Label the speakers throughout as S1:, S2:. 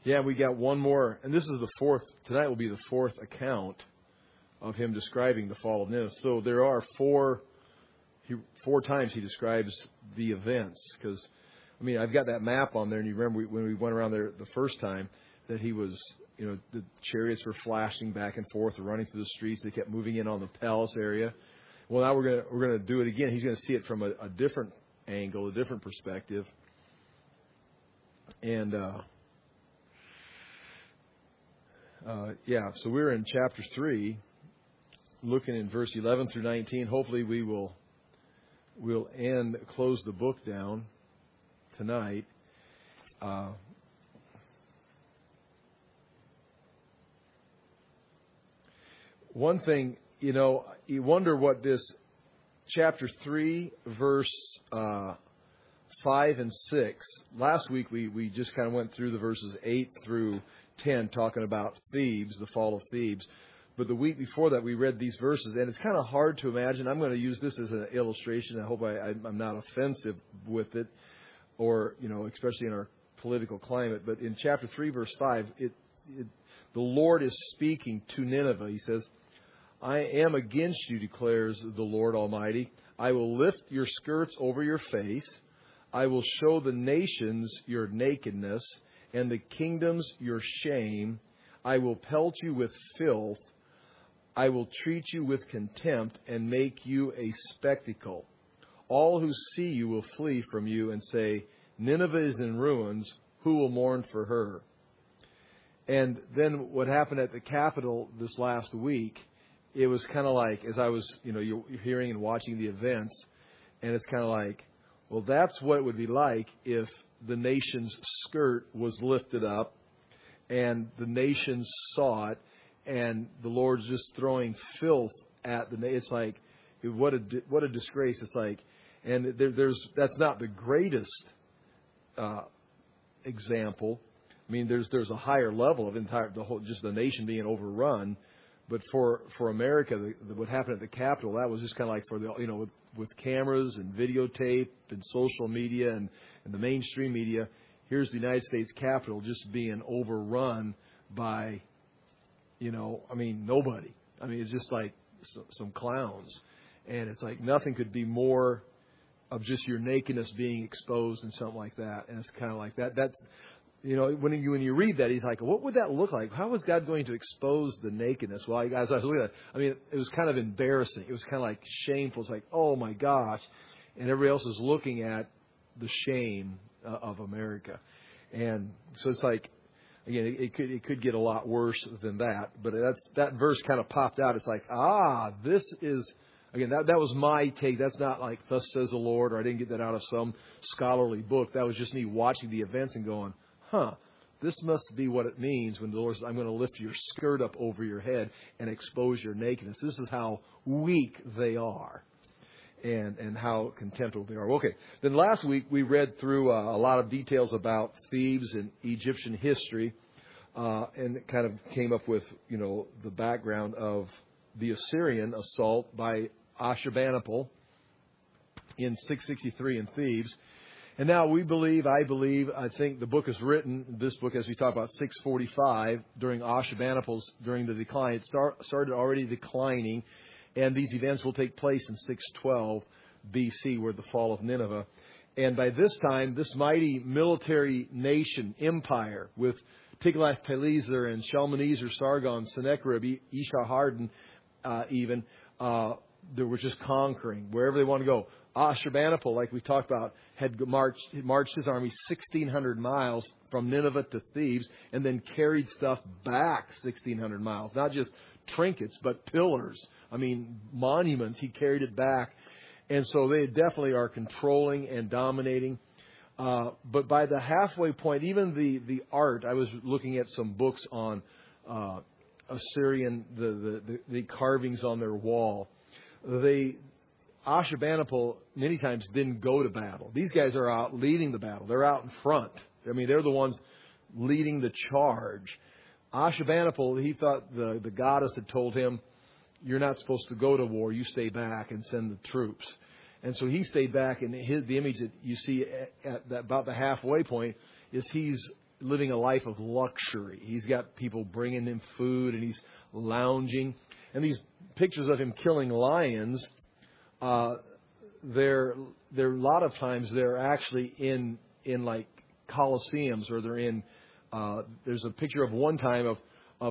S1: Yeah, we got one more, and this is the fourth. Tonight will be the fourth account of him describing the fall of Nineveh. So there are four times he describes the events. Because, I mean, I've got that map on there, and you remember when we went around there the first time that he was, the chariots were flashing back and forth, running through the streets. They kept moving in on the palace area. Well, now we're gonna do it again. He's going to see it from a different angle, a different perspective, and. So we're in chapter 3, looking in verse 11 through 19. Hopefully we'll close the book down tonight. One thing, you wonder what this chapter 3, verse 5 and 6. Last week we just kind of went through the verses 8 through 10 talking about Thebes, the fall of Thebes. But the week before that we read these verses, and it's kind of hard to imagine. I'm going to use this as an illustration. I hope I'm not offensive with it, or, especially in our political climate. But in chapter 3, verse 5, the Lord is speaking to Nineveh. He says, I am against you, declares the Lord Almighty. I will lift your skirts over your face. I will show the nations your nakedness, and the kingdoms your shame. I will pelt you with filth. I will treat you with contempt and make you a spectacle. All who see you will flee from you and say, Nineveh is in ruins. Who will mourn for her? And then what happened at the Capitol this last week, it was kind of like, as I was, you're hearing and watching the events, and it's kind of like, well, that's what it would be like if the nation's skirt was lifted up and the nations saw it, and the Lord's just throwing filth at the nation. It's like, what a disgrace. It's like, and that's not the greatest example. I mean, there's a higher level of just the nation being overrun. But for America, what happened at the Capitol, that was just kind of like for with cameras and videotape and social media and the mainstream media. Here's the United States Capitol just being overrun by, nobody. I mean, it's just like some clowns. And it's like nothing could be more of just your nakedness being exposed and something like that. And it's kind of like that. When you read that, he's like, what would that look like? How was God going to expose the nakedness? Well, as I was looking at it, it was kind of embarrassing. It was kind of like shameful. It's like, oh my gosh. And everybody else is looking at the shame of America. And so it's like, again, it could get a lot worse than that. But that verse kind of popped out. It's like, this is, again, that was my take. That's not like, thus says the Lord, or I didn't get that out of some scholarly book. That was just me watching the events and going, this must be what it means when the Lord says, I'm going to lift your skirt up over your head and expose your nakedness. This is how weak they are and how contemptible they are. Okay, then last week we read through a lot of details about Thebes and Egyptian history and kind of came up with, the background of the Assyrian assault by Ashurbanipal in 663 in Thebes. And now I think the book is written, this book, as we talk about, 645, during Ashurbanipal's, during the decline. It started already declining, and these events will take place in 612 BC, where the fall of Nineveh. And by this time, this mighty military nation, empire, with Tiglath-Pileser and Shalmaneser, Sargon, Sennacherib, Esarhaddon, even, they were just conquering wherever they want to go. Ashurbanipal, like we talked about, had marched his army 1,600 miles from Nineveh to Thebes, and then carried stuff back 1,600 miles. Not just trinkets, but pillars. Monuments. He carried it back. And so they definitely are controlling and dominating. But by the halfway point, even the art, I was looking at some books on Assyrian, the carvings on their wall. Ashurbanipal many times didn't go to battle. These guys are out leading the battle. They're out in front. They're the ones leading the charge. Ashurbanipal, he thought the goddess had told him, you're not supposed to go to war. You stay back and send the troops. And so he stayed back, and the image that you see at about the halfway point is he's living a life of luxury. He's got people bringing him food, and he's lounging. And these pictures of him killing lions, they're a lot of times they're actually in like coliseums, or they're in. There's a picture of one time of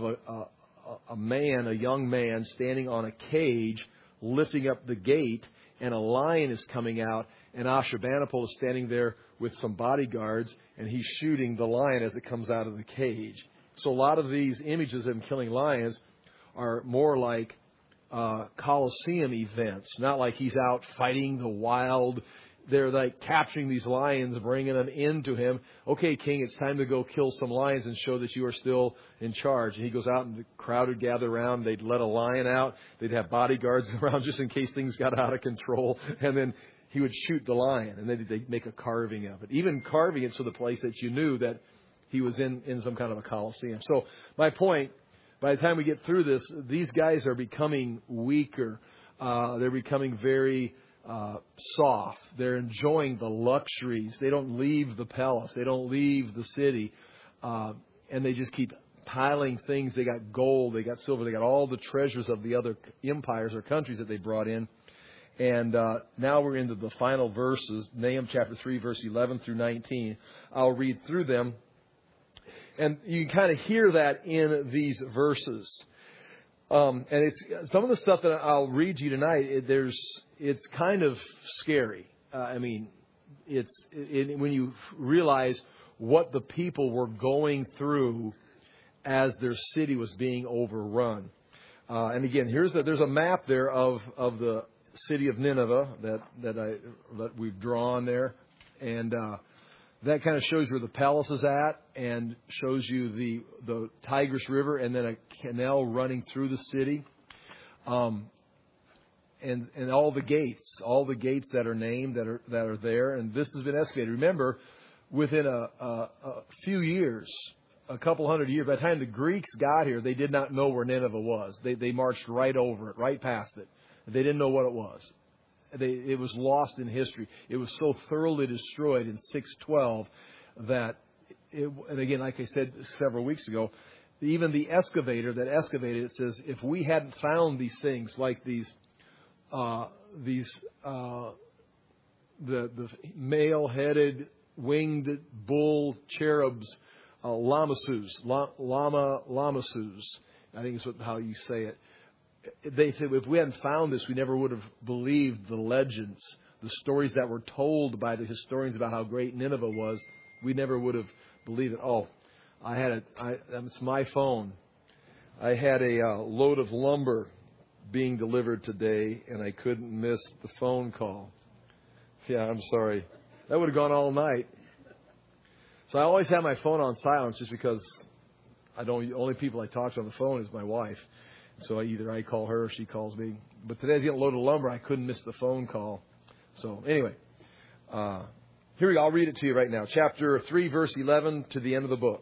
S1: a young man standing on a cage, lifting up the gate, and a lion is coming out, and Ashurbanipal is standing there with some bodyguards, and he's shooting the lion as it comes out of the cage. So a lot of these images of him killing lions are more like Colosseum events, not like he's out fighting the wild. They're like capturing these lions, bringing them into him. Okay, king, it's time to go kill some lions and show that you are still in charge. And he goes out, and the crowd would gather around. They'd let a lion out. They'd have bodyguards around just in case things got out of control. And then he would shoot the lion, and then they'd make a carving of it. Even carving it so the place that you knew that he was in some kind of a coliseum. So my point, by the time we get through this, these guys are becoming weaker. They're becoming very soft. They're enjoying the luxuries. They don't leave the palace. They don't leave the city. And they just keep piling things. They got gold. They got silver. They got all the treasures of the other empires or countries that they brought in. And now we're into the final verses, Nahum chapter 3, verse 11 through 19. I'll read through them. And you can kind of hear that in these verses. And it's some of the stuff that I'll read to you tonight. It's kind of scary. When you realize what the people were going through as their city was being overrun. And again, there's a map there of the city of Nineveh that we've drawn there, and that kind of shows where the palace is at, and shows you the Tigris River, and then a canal running through the city, and all the gates that are named that are there, and this has been excavated. Remember, within a few years, a couple hundred years, by the time the Greeks got here, they did not know where Nineveh was. They marched right over it, right past it. They didn't know what it was. It was lost in history. It was so thoroughly destroyed in 612 that, and again, like I said several weeks ago, even the excavator that excavated it says, if we hadn't found these things like the male-headed winged bull cherubs, lamasus, I think is how you say it. They said, if we hadn't found this, we never would have believed the legends, the stories that were told by the historians about how great Nineveh was. We never would have believed it. Oh, it's my phone. I had a load of lumber being delivered today, and I couldn't miss the phone call. Yeah, I'm sorry. That would have gone all night. So I always have my phone on silence just because the only people I talk to on the phone is my wife. So either I call her or she calls me. But today I was getting a load of lumber. I couldn't miss the phone call. So anyway, here we go. I'll read it to you right now. Chapter 3, verse 11 to the end of the book.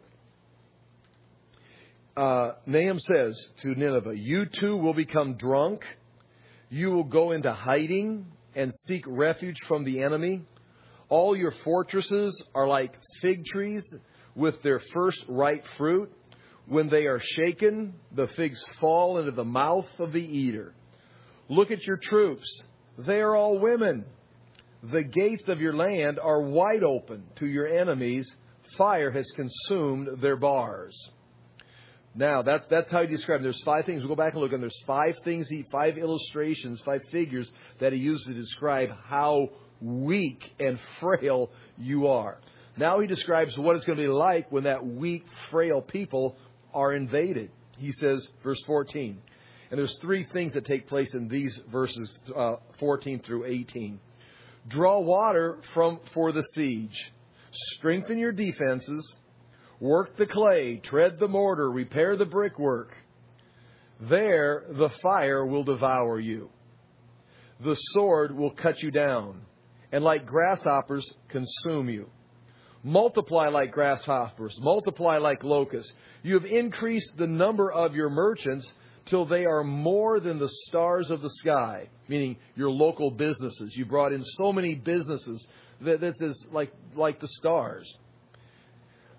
S1: Nahum says to Nineveh, you too will become drunk. You will go into hiding and seek refuge from the enemy. All your fortresses are like fig trees with their first ripe fruit. When they are shaken, the figs fall into the mouth of the eater. Look at your troops. They are all women. The gates of your land are wide open to your enemies. Fire has consumed their bars. Now, that's how he described it. There's 5 things. We'll go back and look, and there's 5 things, 5 illustrations, 5 figures that he used to describe how weak and frail you are. Now he describes what it's going to be like when that weak, frail people are invaded. He says, verse 14, and there's 3 things that take place in these verses 14 through 18. Draw water for the siege. Strengthen your defenses. Work the clay. Tread the mortar. Repair the brickwork. There the fire will devour you. The sword will cut you down, and like grasshoppers consume you. Multiply like grasshoppers, multiply like locusts. You have increased the number of your merchants till they are more than the stars of the sky, meaning your local businesses. You brought in so many businesses that this is like the stars.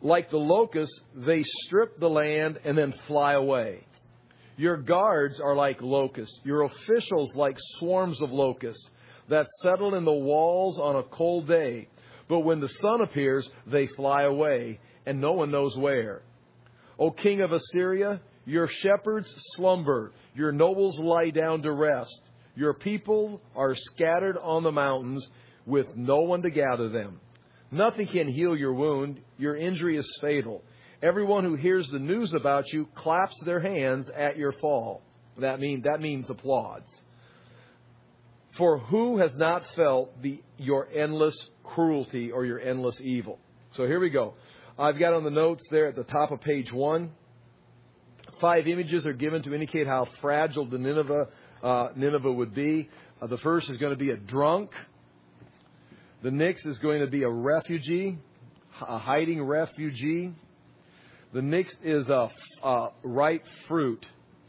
S1: Like the locusts, they strip the land and then fly away. Your guards are like locusts, your officials like swarms of locusts that settle in the walls on a cold day. But when the sun appears, they fly away, and no one knows where. O king of Assyria, your shepherds slumber, your nobles lie down to rest. Your people are scattered on the mountains with no one to gather them. Nothing can heal your wound. Your injury is fatal. Everyone who hears the news about you claps their hands at your fall. That means applauds. For who has not felt your endless cruelty or your endless evil? So here we go. I've got on the notes there at the top of page 1. 5 images are given to indicate how fragile the Nineveh would be. The first is going to be a drunk. The next is going to be a refugee, a hiding refugee. The next is a ripe fruit,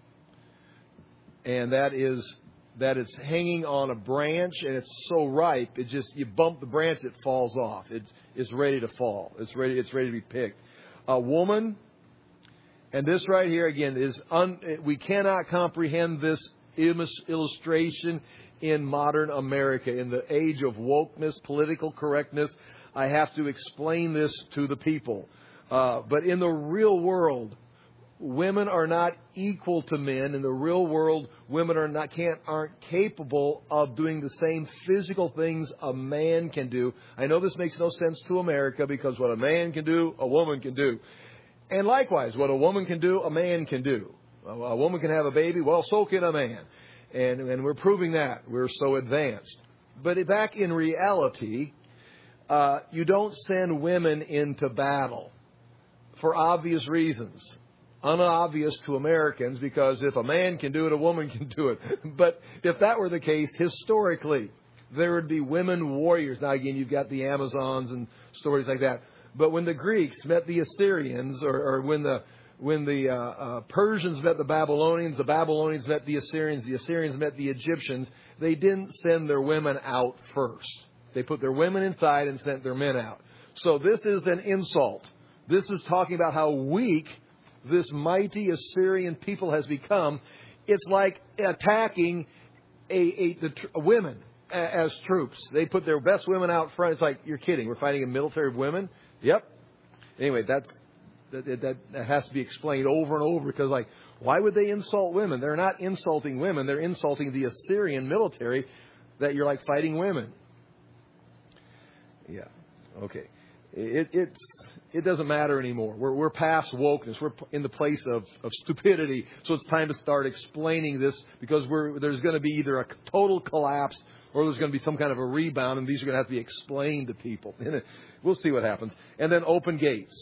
S1: and that it's hanging on a branch, and it's so ripe, you bump the branch, it falls off. It's ready to fall. It's ready to be picked. A woman, and this right here again we cannot comprehend this illustration in modern America, in the age of wokeness, political correctness. I have to explain this to the people. But in the real world, women are not equal to men. In the real world, women aren't capable of doing the same physical things a man can do. I know this makes no sense to America, because what a man can do, a woman can do. And likewise, what a woman can do, a man can do. A woman can have a baby, well, so can a man. And we're proving that. We're so advanced. But back in reality, you don't send women into battle for obvious reasons. Unobvious to Americans, because if a man can do it, a woman can do it. But if that were the case, historically, there would be women warriors. Now, again, you've got the Amazons and stories like that. But when the Greeks met the Assyrians, or when the Persians met the Babylonians met the Assyrians met the Egyptians, they didn't send their women out first. They put their women inside and sent their men out. So this is an insult. This is talking about how weak this mighty Assyrian people has become. It's like attacking the women as troops. They put their best women out front. It's like, you're kidding. We're fighting a military of women? Yep. Anyway, that has to be explained over and over, because, like, why would they insult women? They're not insulting women. They're insulting the Assyrian military, that you're like fighting women. Yeah. Okay. It doesn't matter anymore. We're past wokeness. We're in the place of stupidity. So it's time to start explaining this, because there's going to be either a total collapse or there's going to be some kind of a rebound, and these are going to have to be explained to people. We'll see what happens. And then open gates.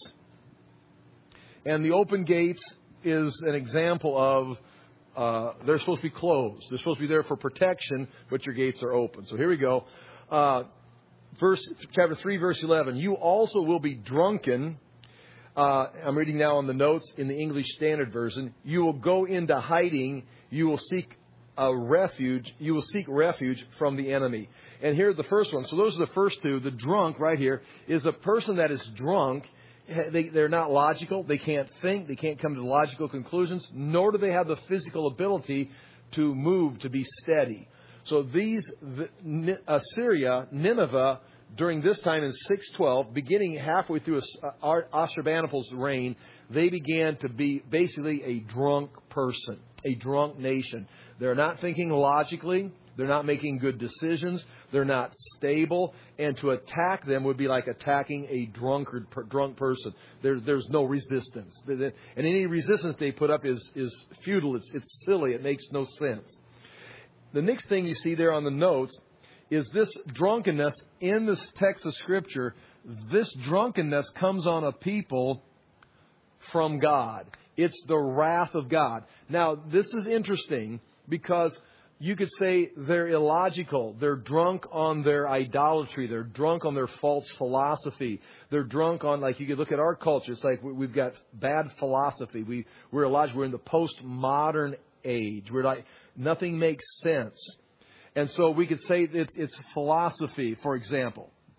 S1: And the open gates is an example of they're supposed to be closed. They're supposed to be there for protection, but your gates are open. So here we go. Chapter 3, verse 11. You also will be drunken. I'm reading now on the notes in the English Standard Version. You will go into hiding. You will seek refuge. You will seek refuge from the enemy. And here's the first one. So those are the first two. The drunk right here is a person that is drunk. They're not logical. They can't think. They can't come to logical conclusions. Nor do they have the physical ability to move, to be steady. So Assyria, Nineveh, during this time in 612, beginning halfway through Ashurbanipal's reign, they began to be basically a drunk person, a drunk nation. They're not thinking logically. They're not making good decisions. They're not stable. And to attack them would be like attacking a drunk person. There's no resistance. And any resistance they put up is futile. It's silly. It makes no sense. The next thing you see there on the notes is this drunkenness in this text of Scripture. This drunkenness comes on a people from God. It's the wrath of God. Now, this is interesting, because you could say they're illogical. They're drunk on their idolatry. They're drunk on their false philosophy. They're drunk on, like, you could look at our culture. It's like we've got bad philosophy. We're illogical. We're in the postmodern age. We're like, nothing makes sense. And so we could say that it's philosophy, for example.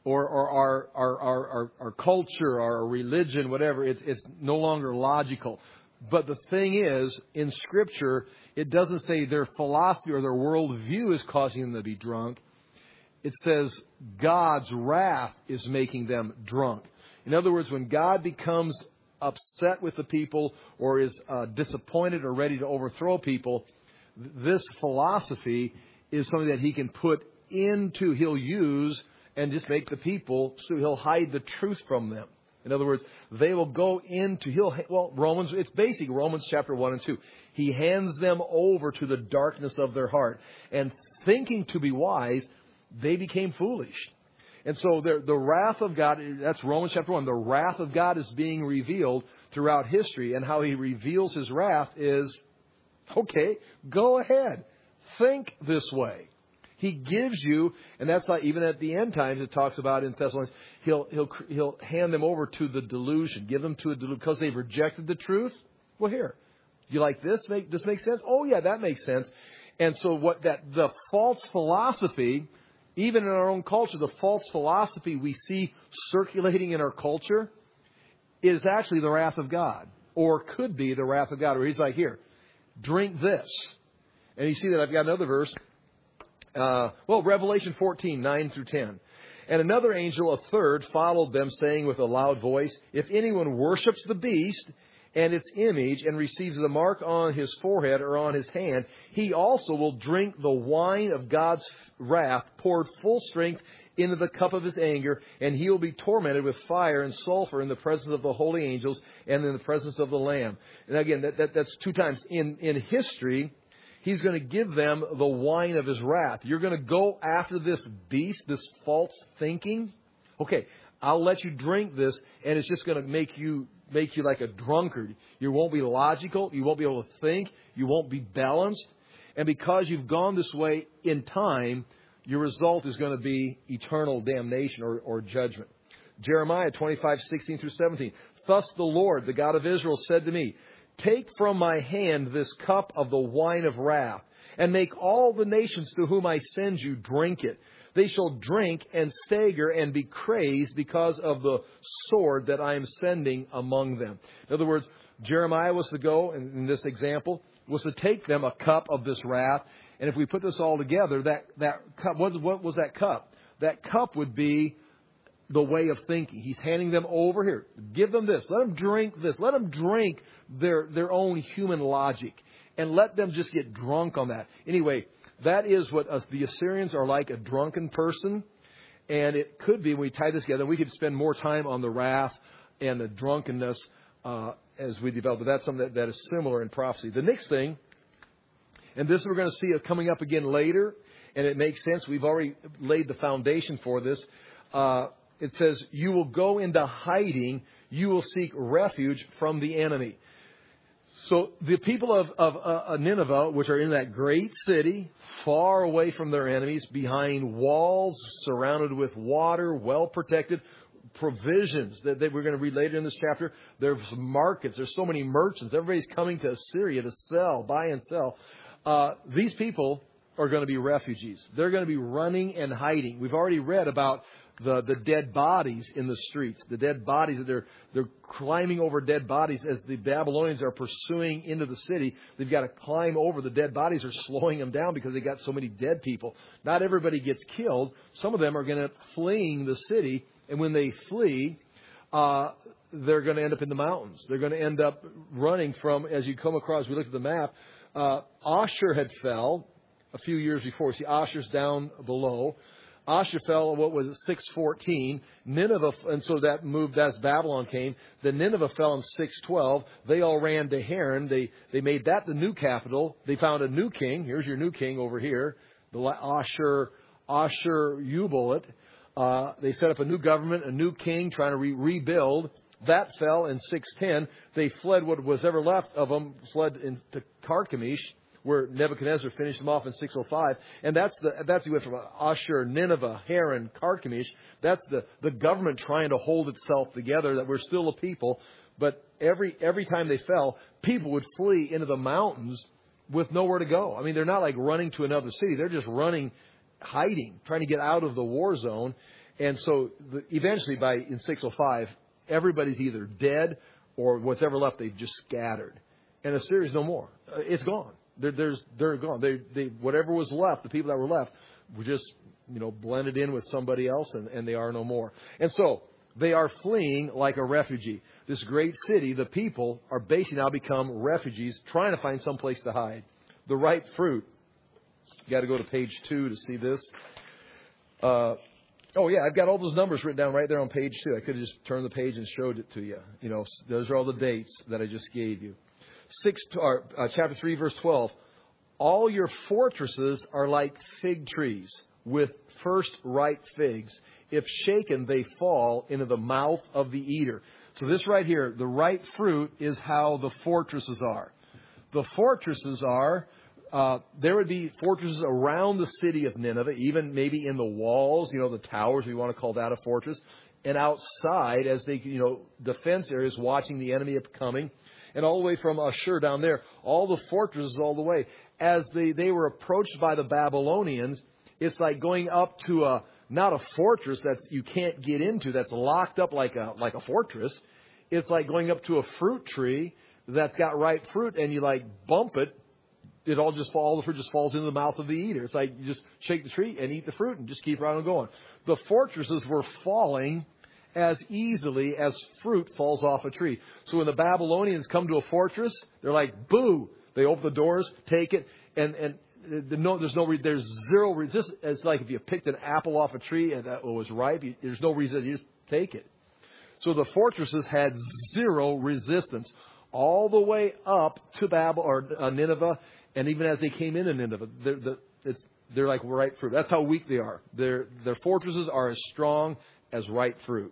S1: or our culture, our religion, whatever. It's no longer logical. But the thing is, in Scripture, it doesn't say their philosophy or their worldview is causing them to be drunk. It says God's wrath is making them drunk. In other words, when God becomes upset with the people or is disappointed or ready to overthrow people, this philosophy is something that He can put into, He'll use and just make the people, so He'll hide the truth from them. In other words, they will go into, Romans, it's basic, Romans chapter 1 and 2. He hands them over to the darkness of their heart. And thinking to be wise, they became foolish. And so the wrath of God, that's Romans chapter 1, the wrath of God is being revealed throughout history. And how He reveals His wrath is, okay, go ahead. Think this way. He gives you, and that's like even at the end times it talks about in Thessalonians, he'll hand them over to the delusion, give them to a delusion because they've rejected the truth. Well, here, you like this? Does this make sense? Oh yeah, that makes sense. And so the false philosophy, even in our own culture, the false philosophy we see circulating in our culture is actually the wrath of God, or could be the wrath of God. Where He's like, here, drink this, and you see that I've got another verse. Revelation 14, 9 through 10. And another angel, a third, followed them, saying with a loud voice, if anyone worships the beast and its image and receives the mark on his forehead or on his hand, he also will drink the wine of God's wrath, poured full strength into the cup of His anger, and he will be tormented with fire and sulfur in the presence of the holy angels and in the presence of the Lamb. And again, that's two times. In history, He's going to give them the wine of His wrath. You're going to go after this beast, this false thinking. Okay, I'll let you drink this, and it's just going to make you like a drunkard. You won't be logical. You won't be able to think. You won't be balanced. And because you've gone this way in time, your result is going to be eternal damnation or judgment. Jeremiah 25, 16 through 17. Thus the Lord, the God of Israel, said to me, take from my hand this cup of the wine of wrath, and make all the nations to whom I send you drink it. They shall drink and stagger and be crazed because of the sword that I am sending among them. In other words, Jeremiah was to go, in this example, was to take them a cup of this wrath. And if we put this all together, that cup, what was that cup? That cup would be the way of thinking. He's handing them over here. Give them this. Let them drink this. Let them drink their own human logic. And let them just get drunk on that. Anyway, that is what the Assyrians are like, a drunken person. And it could be, when we tie this together, we could spend more time on the wrath and the drunkenness as we develop. But that's something that is similar in prophecy. The next thing, and this we're going to see it coming up again later, and it makes sense. We've already laid the foundation for this. It says, you will go into hiding. You will seek refuge from the enemy. So the people of Nineveh, which are in that great city, far away from their enemies, behind walls, surrounded with water, well protected, provisions that we're going to read later in this chapter. There's markets. There's so many merchants. Everybody's coming to Assyria to sell, buy and sell. These people are going to be refugees. They're going to be running and hiding. We've already read about the dead bodies in the streets, the dead bodies that they're climbing over dead bodies as the Babylonians are pursuing into the city. They've got to climb over. The dead bodies are slowing them down because they got so many dead people. Not everybody gets killed. Some of them are going to fleeing the city, and when they flee, they're going to end up in the mountains. They're going to end up running from, as you come across, we look at the map, Ashur had fell a few years before. See, Ashur's down below. Ashur fell, what was it, 614. Nineveh, and so that moved as Babylon came. Then Nineveh fell in 612. They all ran to Haran. They made that the new capital. They found a new king. Here's your new king over here, the Ashur-uballit. They set up a new government, a new king, trying to rebuild. That fell in 610. They fled, what was ever left of them, fled into Carchemish, where Nebuchadnezzar finished them off in 605. And that's the way from Ashur, Nineveh, Haran, Carchemish. That's the government trying to hold itself together, that we're still a people. But every time they fell, people would flee into the mountains with nowhere to go. I mean, they're not like running to another city. They're just running, hiding, trying to get out of the war zone. And so eventually in 605, everybody's either dead or whatever left, they've just scattered. And Assyria's no more. It's gone. They're gone. They whatever was left, the people that were left, were just blended in with somebody else, and they are no more. And so they are fleeing like a refugee. This great city, the people are basically now become refugees, trying to find some place to hide. The ripe fruit. You got to go to page 2 to see this. Oh, yeah, I've got all those numbers written down right there on page 2. I could have just turned the page and showed it to you. Those are all the dates that I just gave you. Chapter 3, verse 12. All your fortresses are like fig trees with first ripe figs. If shaken, they fall into the mouth of the eater. So this right here, the ripe fruit is how the fortresses are. The fortresses are... there would be fortresses around the city of Nineveh, even maybe in the walls, the towers, we want to call that a fortress. And outside, as they, defense areas watching the enemy coming. And all the way from Ashur down there, all the fortresses all the way. As they were approached by the Babylonians, it's like going up to not a fortress that you can't get into, that's locked up like a fortress. It's like going up to a fruit tree that's got ripe fruit, and you bump it. All the fruit just falls into the mouth of the eater. It's like you just shake the tree and eat the fruit and just keep right on going. The fortresses were falling as easily as fruit falls off a tree. So when the Babylonians come to a fortress, they're like, boo! They open the doors, take it, and there's zero resistance. It's like if you picked an apple off a tree and that was ripe, there's no reason, you just take it. So the fortresses had zero resistance all the way up to Nineveh. And even as they came into Nineveh, they're like ripe fruit. That's how weak they are. Their fortresses are as strong as ripe fruit.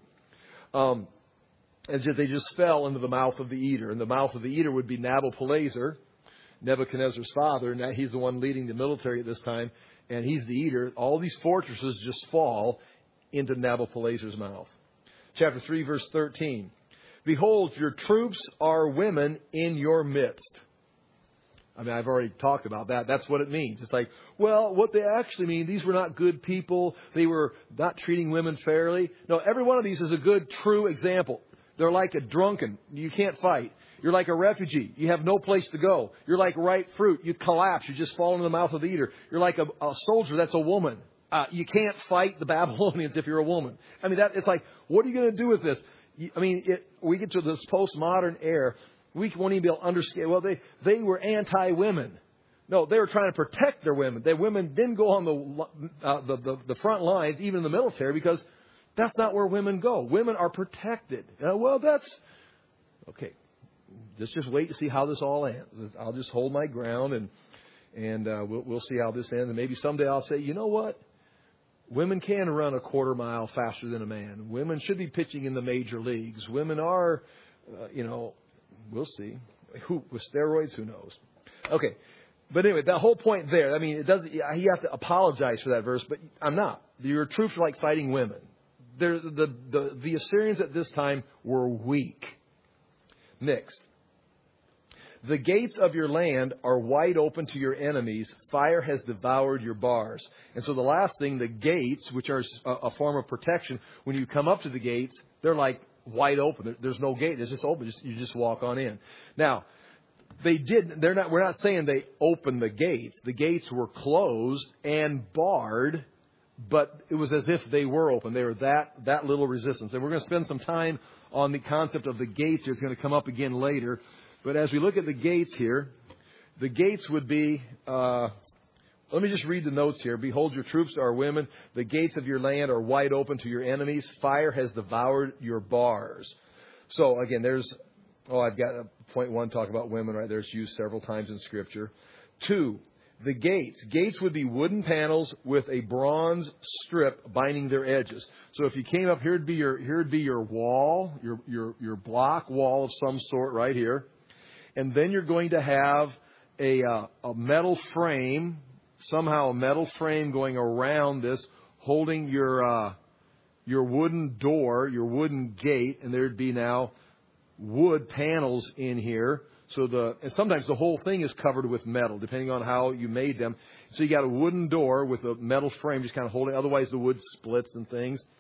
S1: They just fell into the mouth of the eater. And the mouth of the eater would be Nabopolassar, Nebuchadnezzar's father. And he's the one leading the military at this time. And he's the eater. All these fortresses just fall into Nabopolassar's mouth. Chapter 3, verse 13. Behold, your troops are women in your midst. I mean, I've already talked about that. That's what it means. It's like, well, what they actually mean, these were not good people. They were not treating women fairly. No, every one of these is a good, true example. They're like a drunken. You can't fight. You're like a refugee. You have no place to go. You're like ripe fruit. You collapse. You just fall into the mouth of the eater. You're like a soldier that's a woman. You can't fight the Babylonians if you're a woman. I mean, it's like, what are you going to do with this? I mean, we get to this postmodern era. We won't even be able to understand. Well, they were anti-women. No, they were trying to protect their women. Their women didn't go on the front lines, even in the military, because that's not where women go. Women are protected. Well, that's okay. Let's just wait to see how this all ends. I'll just hold my ground, and we'll see how this ends. And maybe someday I'll say, you know what? Women can run a quarter mile faster than a man. Women should be pitching in the major leagues. Women are, we'll see. With steroids, who knows? Okay. But anyway, the whole point there, I mean, it doesn't. You have to apologize for that verse, but I'm not. Your troops are like fighting women. The Assyrians at this time were weak. Next. The gates of your land are wide open to your enemies. Fire has devoured your bars. And so the last thing, the gates, which are a form of protection, when you come up to the gates, they're like wide open. There's no gate. It's just open. You just walk on in. Now, we're not saying they opened the gates. The gates were closed and barred, but it was as if they were open. They were that little resistance. And we're going to spend some time on the concept of the gates here. It's going to come up again later. But as we look at the gates here, the gates would be, let me just read the notes here. Behold, your troops are women. The gates of your land are wide open to your enemies. Fire has devoured your bars. So again, I've got point 1, talk about women right there. It's used several times in Scripture. 2, the gates. Gates would be wooden panels with a bronze strip binding their edges. So if you came up, here'd be your wall, your block wall of some sort right here. And then you're going to have a metal frame, somehow a metal frame going around this, holding your wooden door, your wooden gate, and there'd be now wood panels in here. And sometimes the whole thing is covered with metal, depending on how you made them. So you got a wooden door with a metal frame just kind of holding. Otherwise, the wood splits and things.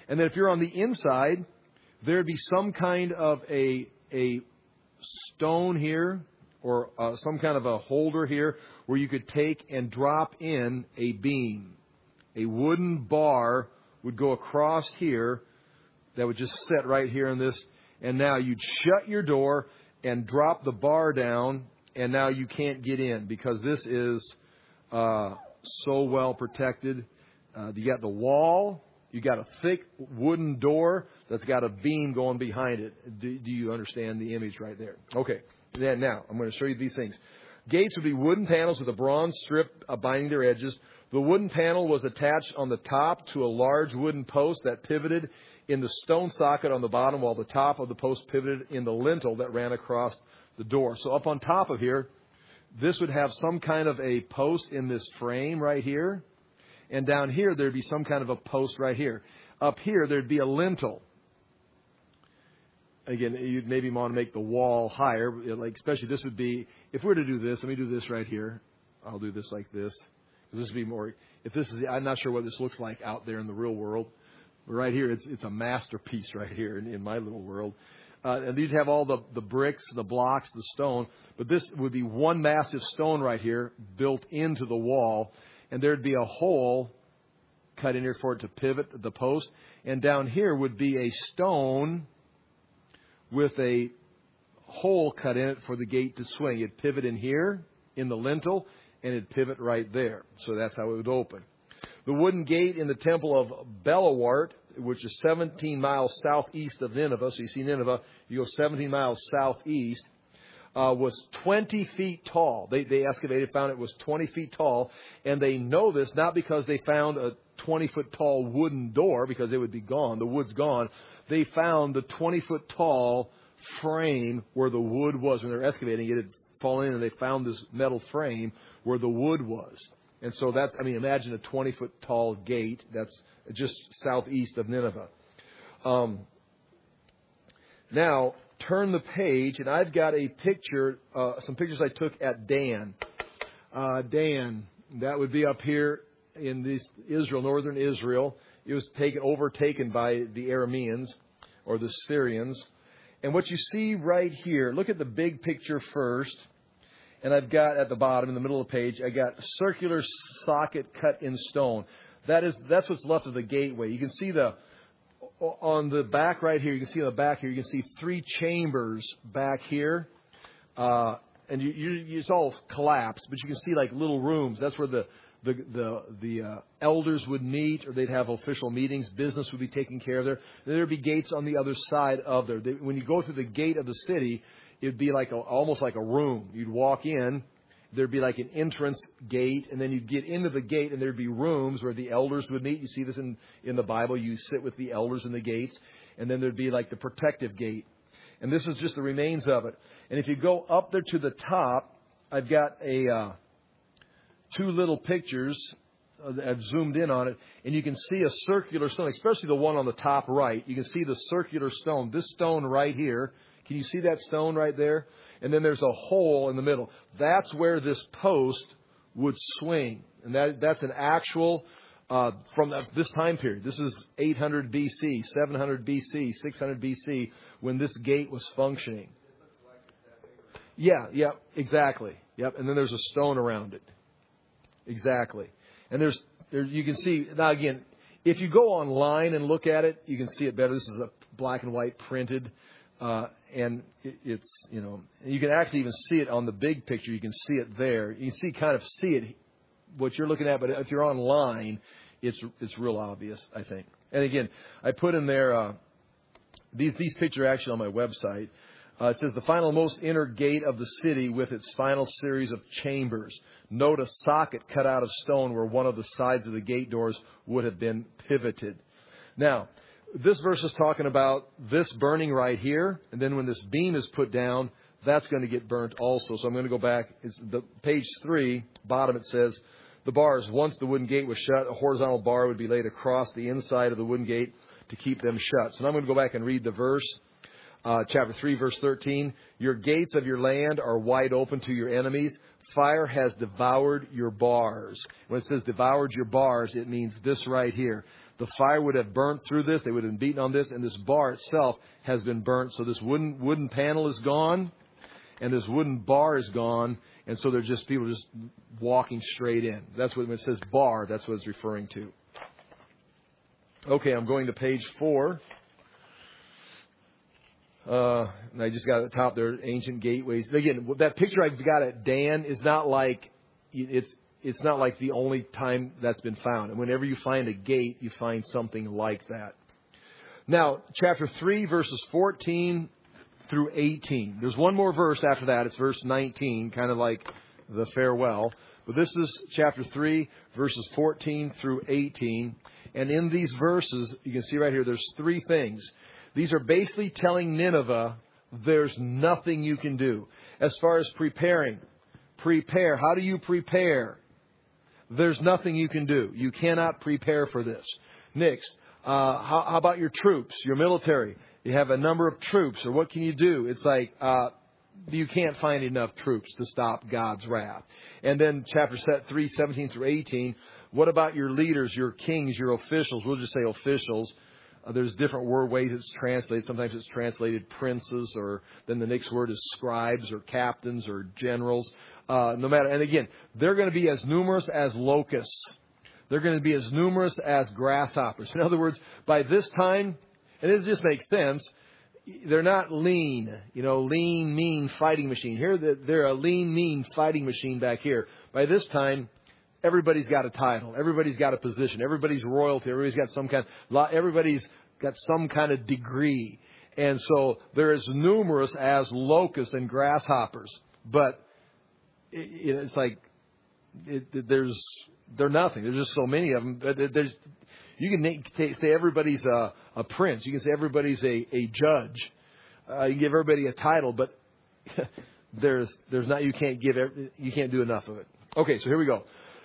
S1: And then if you're on the inside, there'd be some kind of a stone here or some kind of a holder here where you could take and drop in a beam. A wooden bar would go across here that would just sit right here in this. And now you'd shut your door and drop the bar down, and now you can't get in because this is so well protected. You got the wall. You got a thick wooden door that's got a beam going behind it. Do you understand the image right there? Okay. Then now I'm going to show you these things. Gates would be wooden panels with a bronze strip binding their edges. The wooden panel was attached on the top to a large wooden post that pivoted in the stone socket on the bottom, while the top of the post pivoted in the lintel that ran across the door. So up on top of here, this would have some kind of a post in this frame right here. And down here, there'd be some kind of a post right here. Up here, there'd be a lintel. Again, you'd maybe want to make the wall higher. Like, especially this would be, if we were to do this, let me do this right here. I'll do this like this. Because this would be more, if this is, I'm not sure what this looks like out there in the real world. But right here, it's a masterpiece right here in my little world. And these have all the bricks, the blocks, the stone. But this would be one massive stone right here built into the wall. And there'd be a hole cut in here for it to pivot the post. And down here would be a stone with a hole cut in it for the gate to swing. It'd pivot in here in the lintel, and it'd pivot right there. So that's how it would open. The wooden gate in the temple of Belawart, which is 17 miles southeast of Nineveh. So you see Nineveh, you go 17 miles southeast, was 20 feet tall. They excavated, found it was 20 feet tall. And they know this not because they found a 20-foot tall wooden door, because it would be gone. The wood's gone. They found the 20-foot tall frame where the wood was. When they were excavating, it had fallen in, and they found this metal frame where the wood was. And so that, I mean, imagine a 20-foot tall gate that's just southeast of Nineveh. Now, turn the page, and I've got a picture, some pictures I took at Dan. Dan, that would be up here in this Israel, northern Israel. It was overtaken by the Arameans or the Syrians. And what you see right here, look at the big picture first. And I've got at the bottom, in the middle of the page, I got circular socket cut in stone. That's what's left of the gateway. You can see on the back right here, you can see on the back here, you can see 3 chambers back here. And it's all collapsed, but you can see like little rooms. That's where the elders would meet, or they'd have official meetings. Business would be taken care of there. There'd be gates on the other side of there. When you go through the gate of the city, it'd be like almost like a room. You'd walk in, there'd be like an entrance gate, and then you'd get into the gate, and there'd be rooms where the elders would meet. You see this in the Bible. You sit with the elders in the gates, and then there'd be like the protective gate. And this is just the remains of it. And if you go up there to the top, I've got 2 little pictures. I've zoomed in on it, and you can see a circular stone, especially the one on the top right. You can see the circular stone, this stone right here. Can you see that stone right there? And then there's a hole in the middle. That's where this post would swing. And that's an actual, from this time period. This is 800 BC, 700 BC, 600 BC, when this gate was functioning. Yeah, exactly. Yep. And then there's a stone around it. Exactly. And there's you can see, now again, if you go online and look at it, you can see it better. This is a black and white printed. And it's, you can actually even see it on the big picture. You can see it there. You can see it, what you're looking at. But if you're online, it's real obvious, I think. And again, I put in there, these pictures are actually on my website. It says the final most inner gate of the city with its final series of chambers. Note a socket cut out of stone where one of the sides of the gate doors would have been pivoted. Now, this verse is talking about this burning right here. And then when this beam is put down, that's going to get burnt also. So I'm going to go back. It's the page 3, bottom, it says, the bars, once the wooden gate was shut, a horizontal bar would be laid across the inside of the wooden gate to keep them shut. So now I'm going to go back and read the verse. Chapter 3, verse 13. Your gates of your land are wide open to your enemies. Fire has devoured your bars. When it says devoured your bars, it means this right here. The fire would have burnt through this. They would have been beaten on this. And this bar itself has been burnt. So this wooden panel is gone. And this wooden bar is gone. And so they're just people just walking straight in. That's what when it says bar, that's what it's referring to. Okay, I'm going to page 4. And I just got at the top there, ancient gateways. Again, that picture I've got at Dan is not like it's not like the only time that's been found. And whenever you find a gate, you find something like that. Now, chapter 3, verses 14 through 18. There's one more verse after that. It's verse 19, kind of like the farewell. But this is chapter 3, verses 14 through 18. And in these verses, you can see right here, there's 3 things. These are basically telling Nineveh there's nothing you can do. As far as preparing, prepare. How do you prepare? There's nothing you can do. You cannot prepare for this. Next, how about your troops, your military? You have a number of troops, or what can you do? It's like you can't find enough troops to stop God's wrath. And then chapter 3, 17 through 18, what about your leaders, your kings, your officials? We'll just say officials. There's different ways it's translated. Sometimes it's translated princes, or then the next word is scribes or captains or generals. No matter. And again, they're going to be as numerous as locusts. They're going to be as numerous as grasshoppers. In other words, by this time, and this just makes sense, they're not lean, lean, mean fighting machine. Here, they're a lean, mean fighting machine back here. By this time, everybody's got a title. Everybody's got a position. Everybody's royalty. Everybody's got some kind of degree. And so they're as numerous as locusts and grasshoppers. But it's like they're nothing. There's just so many of them. You can say everybody's a prince. You can say everybody's a judge. You can give everybody a title, but there's not. You can't do enough of it. Okay, so here we go.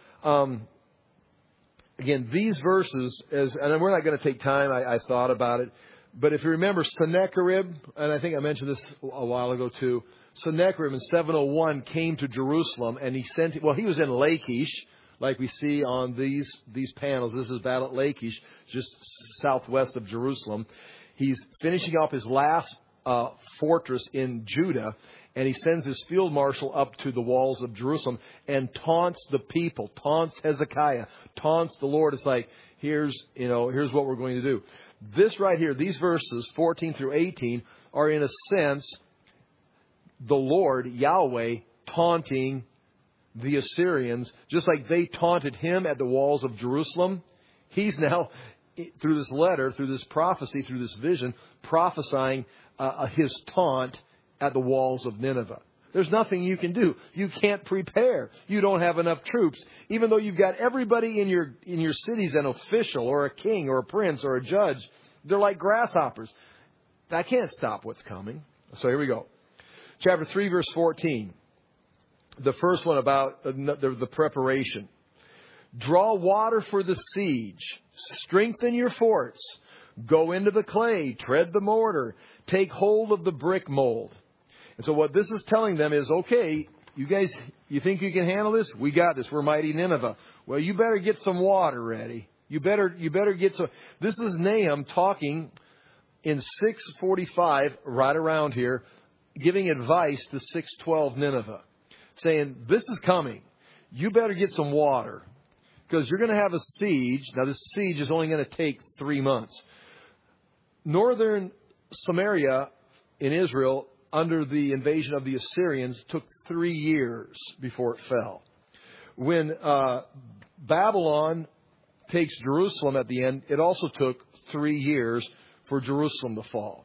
S1: Again, these verses, and we're not going to take time. I thought about it. But if you remember Sennacherib, and I think I mentioned this a while ago too, Sennacherib in 701 came to Jerusalem, and he was in Lachish, like we see on these panels. This is battle at Lachish, just southwest of Jerusalem. He's finishing off his last fortress in Judah, and he sends his field marshal up to the walls of Jerusalem and taunts the people, taunts Hezekiah, taunts the Lord. It's like, here's what we're going to do. This right here, these verses 14 through 18 are in a sense the Lord, Yahweh, taunting the Assyrians, just like they taunted him at the walls of Jerusalem. He's now, through this letter, through this prophecy, through this vision, prophesying his taunt at the walls of Nineveh. There's nothing you can do. You can't prepare. You don't have enough troops. Even though you've got everybody in your cities, an official or a king or a prince or a judge, they're like grasshoppers. That can't stop what's coming. So here we go. Chapter 3, verse 14. The first one about the preparation. Draw water for the siege. Strengthen your forts. Go into the clay. Tread the mortar. Take hold of the brick mold. And so what this is telling them is, okay, you guys, you think you can handle this? We got this. We're mighty Nineveh. Well, you better get some water ready. You better get some. This is Nahum talking in 645, right around here, giving advice to 612 Nineveh, saying, this is coming. You better get some water because you're going to have a siege. Now, this siege is only going to take 3 months. Northern Samaria in Israel, under the invasion of the Assyrians, took 3 years before it fell. When Babylon takes Jerusalem at the end, it also took 3 years for Jerusalem to fall.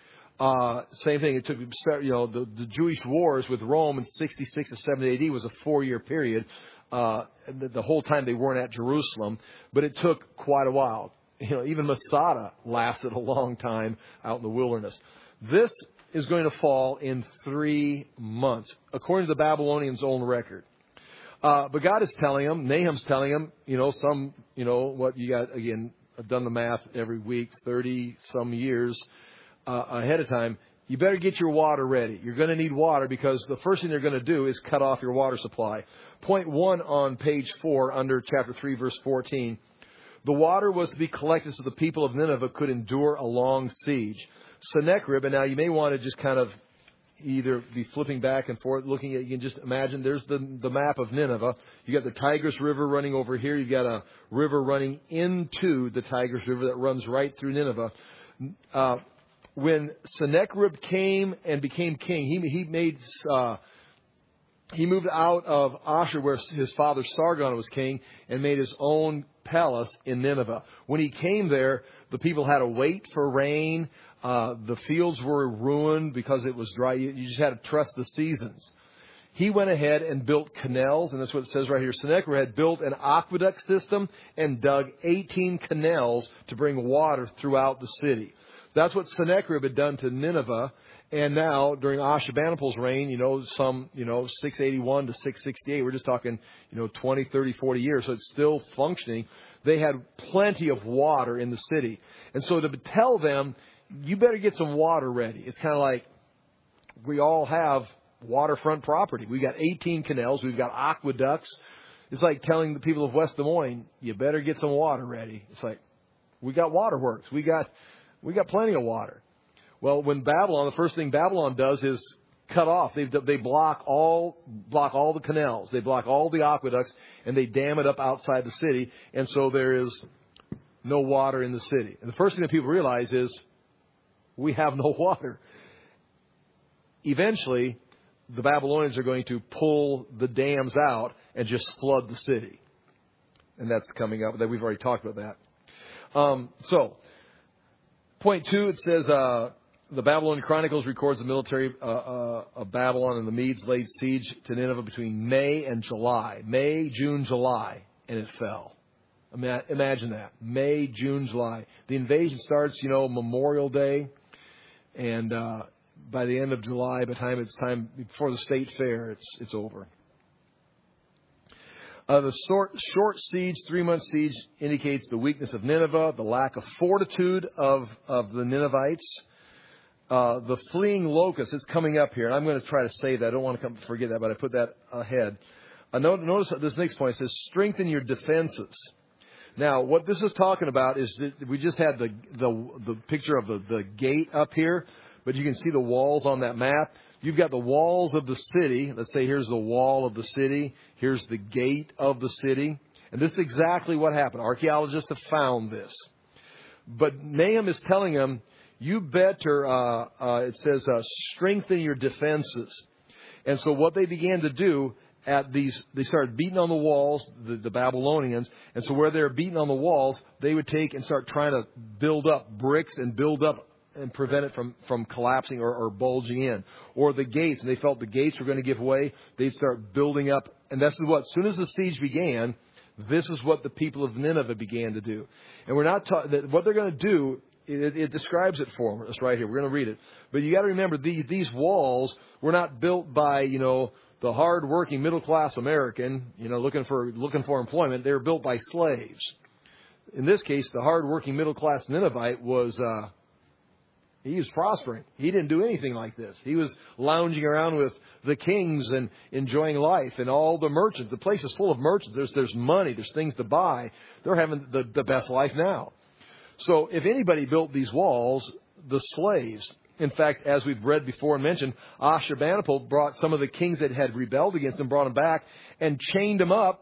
S1: Same thing. It took, the Jewish wars with Rome in 66 to 70 AD was a 4-year period. The whole time they weren't at Jerusalem, but it took quite a while. Even Masada lasted a long time out in the wilderness. This is going to fall in 3 months, according to the Babylonians' own record. But God is telling them, Nahum's telling them, what you got, again, I've done the math every week, 30 some years ahead of time. You better get your water ready. You're going to need water because the first thing they're going to do is cut off your water supply. Point 1 on page 4 under chapter 3, verse 14. The water was to be collected so the people of Nineveh could endure a long siege. Sennacherib, and now you may want to just kind of either be flipping back and forth, looking at, you can just imagine there's the map of Nineveh. You got the Tigris River running over here. You've got a river running into the Tigris River that runs right through Nineveh. When Sennacherib came and became king, he moved out of Ashur, where his father Sargon was king, and made his own palace in Nineveh. When he came there, the people had to wait for rain. The fields were ruined because it was dry. You just had to trust the seasons. He went ahead and built canals, and that's what it says right here. Sennacherib had built an aqueduct system and dug 18 canals to bring water throughout the city. That's what Sennacherib had done to Nineveh. And now, during Ashurbanipal's reign, 681 to 668, we're just talking, 20, 30, 40 years, so it's still functioning. They had plenty of water in the city. And so to tell them, you better get some water ready. It's kind of like we all have waterfront property. We've got 18 canals. We've got aqueducts. It's like telling the people of West Des Moines, you better get some water ready. It's like, we got waterworks. We got plenty of water. Well, when Babylon, the first thing Babylon does is cut off. They block all the canals. They block all the aqueducts, and they dam it up outside the city. And so there is no water in the city. And the first thing that people realize is we have no water. Eventually, the Babylonians are going to pull the dams out and just flood the city. And that's coming up. We've already talked about that. So, point 2, it says, the Babylonian Chronicles records the military of Babylon and the Medes laid siege to Nineveh between May and July. May, June, July. And it fell. Imagine that. May, June, July. The invasion starts, Memorial Day. And by the end of July, by the time it's time before the state fair, it's over. The short siege, 3-month siege, indicates the weakness of Nineveh, the lack of fortitude of the Ninevites. The fleeing locust, it's coming up here. And I'm going to try to say that. I don't want to forget that, but I put that ahead. Notice this next point. It says, strengthen your defenses. Now, what this is talking about is that we just had the picture of the gate up here, but you can see the walls on that map. You've got the walls of the city. Let's say here's the wall of the city. Here's the gate of the city. And this is exactly what happened. Archaeologists have found this. But Nahum is telling them, you better, it says, strengthen your defenses. And so what they began to do they started beating on the walls, the Babylonians. And so where they were beating on the walls, they would take and start trying to build up bricks and build up and prevent it from collapsing or bulging in. Or the gates, and they felt the gates were going to give way, they'd start building up. And that's what, as soon as the siege began, this is what the people of Nineveh began to do. And we're not taught what they're going to do. It describes it for us right here. We're going to read it. But you got to remember, these walls were not built by, the hard-working middle-class American, looking for employment. They were built by slaves. In this case, the hard-working middle-class Ninevite he was prospering. He didn't do anything like this. He was lounging around with the kings and enjoying life and all the merchants. The place is full of merchants. There's money. There's things to buy. They're having the best life now. So if anybody built these walls, the slaves. In fact, as we've read before and mentioned, Ashurbanipal brought some of the kings that had rebelled against him, brought them back, and chained them up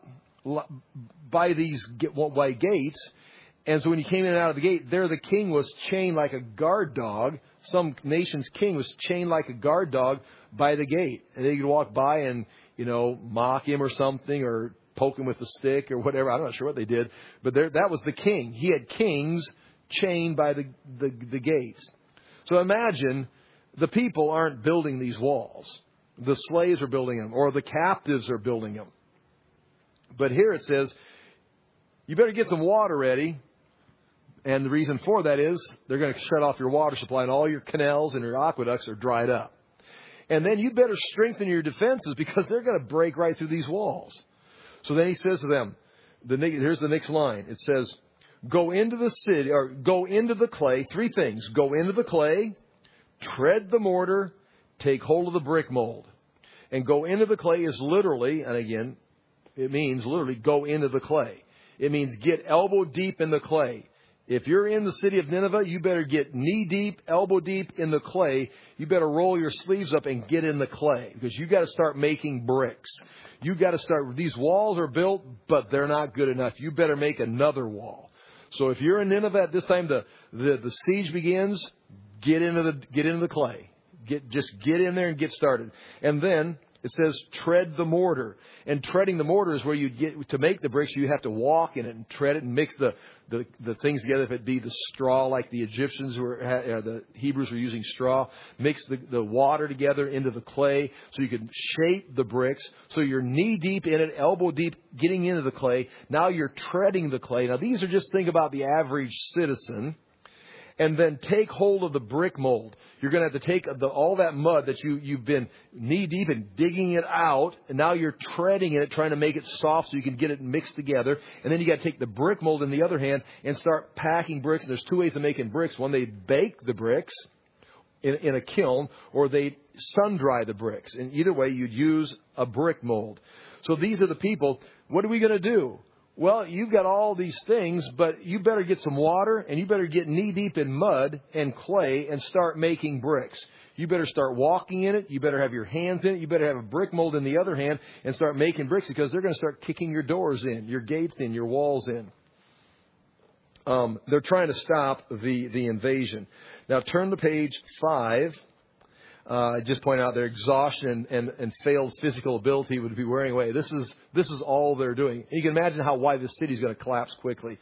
S1: by gates. And so when he came in and out of the gate, there the king was chained like a guard dog. Some nation's king was chained like a guard dog by the gate. And they could walk by and, mock him or something or poke him with a stick or whatever. I'm not sure what they did. But that was the king. He had kings chained by the gates. So imagine the people aren't building these walls. The slaves are building them, or the captives are building them. But here it says, you better get some water ready. And the reason for that is they're going to shut off your water supply, and all your canals and your aqueducts are dried up. And then you better strengthen your defenses because they're going to break right through these walls. So then he says to them, here's the next line. It says, go into the city, or go into the clay. 3 things. Go into the clay, tread the mortar, take hold of the brick mold. And go into the clay is literally, and again, it means literally go into the clay. It means get elbow deep in the clay. If you're in the city of Nineveh, you better get knee deep, elbow deep in the clay. You better roll your sleeves up and get in the clay, because you got to start making bricks. You got to start. These walls are built, but they're not good enough. You better make another wall. So if you're in Nineveh at this time, the siege begins. Get into the clay. Just get in there and get started. And then it says tread the mortar. And treading the mortar is where you get to make the bricks. You have to walk in it and tread it and mix the things together. If it be the straw, like the Egyptians the Hebrews were using straw, mix the water together into the clay so you can shape the bricks. So you're knee deep in it, elbow deep, getting into the clay. Now you're treading the clay. Now these are just, think about the average citizen. And then take hold of the brick mold. You're going to have to take all that mud that you've been knee deep in, digging it out, and now you're treading in it, trying to make it soft so you can get it mixed together. And then you got to take the brick mold in the other hand and start packing bricks. And there's two ways of making bricks. One, they bake the bricks in a kiln, or they sun dry the bricks. And either way, you'd use a brick mold. So these are the people. What are we going to do? Well, you've got all these things, but you better get some water, and you better get knee-deep in mud and clay and start making bricks. You better start walking in it. You better have your hands in it. You better have a brick mold in the other hand and start making bricks, because they're going to start kicking your doors in, your gates in, your walls in. They're trying to stop the invasion. Now, turn to page 5. I just point out their exhaustion and failed physical ability would be wearing away. This is all they're doing. And you can imagine why this city is going to collapse quickly.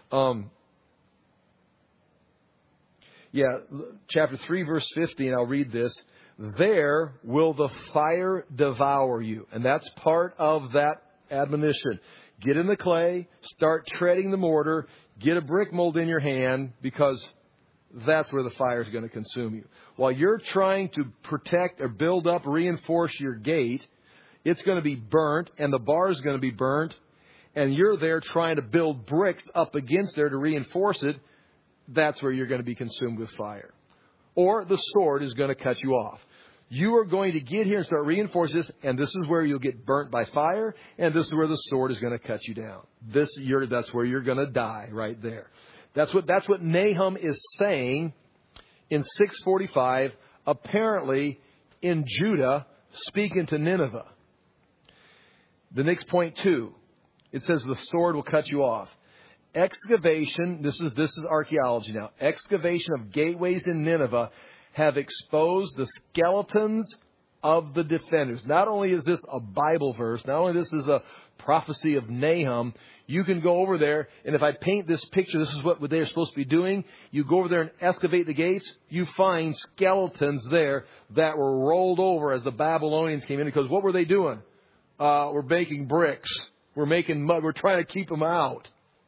S1: Chapter 3, verse 15, I'll read this. There will the fire devour you. And that's part of that admonition. Get in the clay, start treading the mortar, get a brick mold in your hand, because that's where the fire is going to consume you. While you're trying to protect or build up, reinforce your gate, it's going to be burnt, and the bar is going to be burnt, and you're there trying to build bricks up against there to reinforce it. That's where you're going to be consumed with fire. Or the sword is going to cut you off. You are going to get here and start reinforcing this, and this is where you'll get burnt by fire, and this is where the sword is going to cut you down. That's where you're going to die, right there. That's what Nahum is saying in 645, apparently in Judah, speaking to Nineveh. The next point, 2, it says the sword will cut you off. Excavation, this is archaeology now. Excavation of gateways in Nineveh have exposed the skeletons of the defenders. Not only is this a Bible verse, not only this is a prophecy of Nahum, you can go over there, and if I paint this picture, this is what they're supposed to be doing. You go over there and excavate the gates. You find skeletons there that were rolled over as the Babylonians came in. Because what were they doing? We're making bricks. We're making mud. We're trying to keep them out.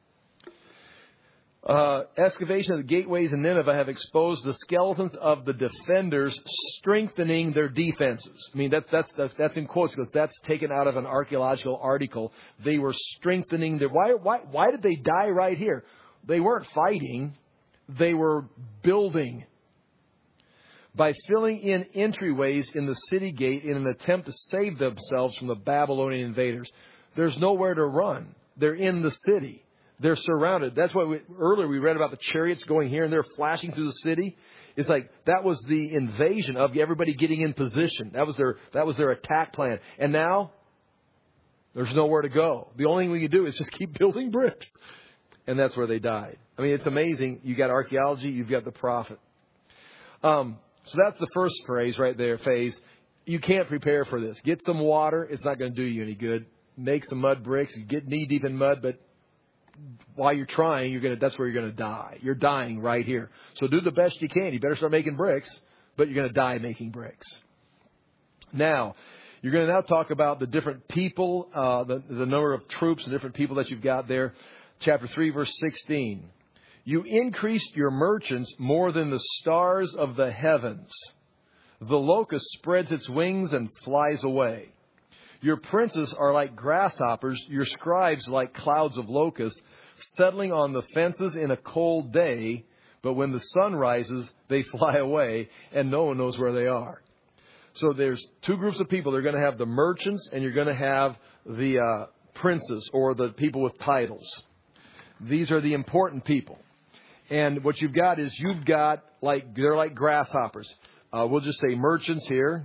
S1: Excavation of the gateways in Nineveh have exposed the skeletons of the defenders, strengthening their defenses. I mean, that's in quotes, because that's taken out of an archaeological article. They were strengthening their... Why did they die right here? They weren't fighting. They were building. By filling in entryways in the city gate in an attempt to save themselves from the Babylonian invaders. There's nowhere to run. They're in the city. They're surrounded. That's why earlier we read about the chariots going here and there, flashing through the city. It's like that was the invasion of everybody getting in position. That was their attack plan. And now there's nowhere to go. The only thing we can do is just keep building bricks. And that's where they died. I mean, it's amazing. You got archaeology, you've got the prophet. So that's the first phase right there, phase. You can't prepare for this. Get some water. It's not going to do you any good. Make some mud bricks. You get knee deep in mud, but while you're trying, that's where you're going to die. You're dying right here. So do the best you can. You better start making bricks, but you're going to die making bricks. Now, you're going to now talk about the different people, the number of troops and different people that you've got there. Chapter 3, verse 16. You increased your merchants more than the stars of the heavens. The locust spreads its wings and flies away. Your princes are like grasshoppers, your scribes like clouds of locusts, settling on the fences in a cold day, but when the sun rises, they fly away, and no one knows where they are. So there's two groups of people. They're going to have the merchants, and you're going to have the princes, or the people with titles. These are the important people. And what you've got is they're like grasshoppers. We'll just say merchants here.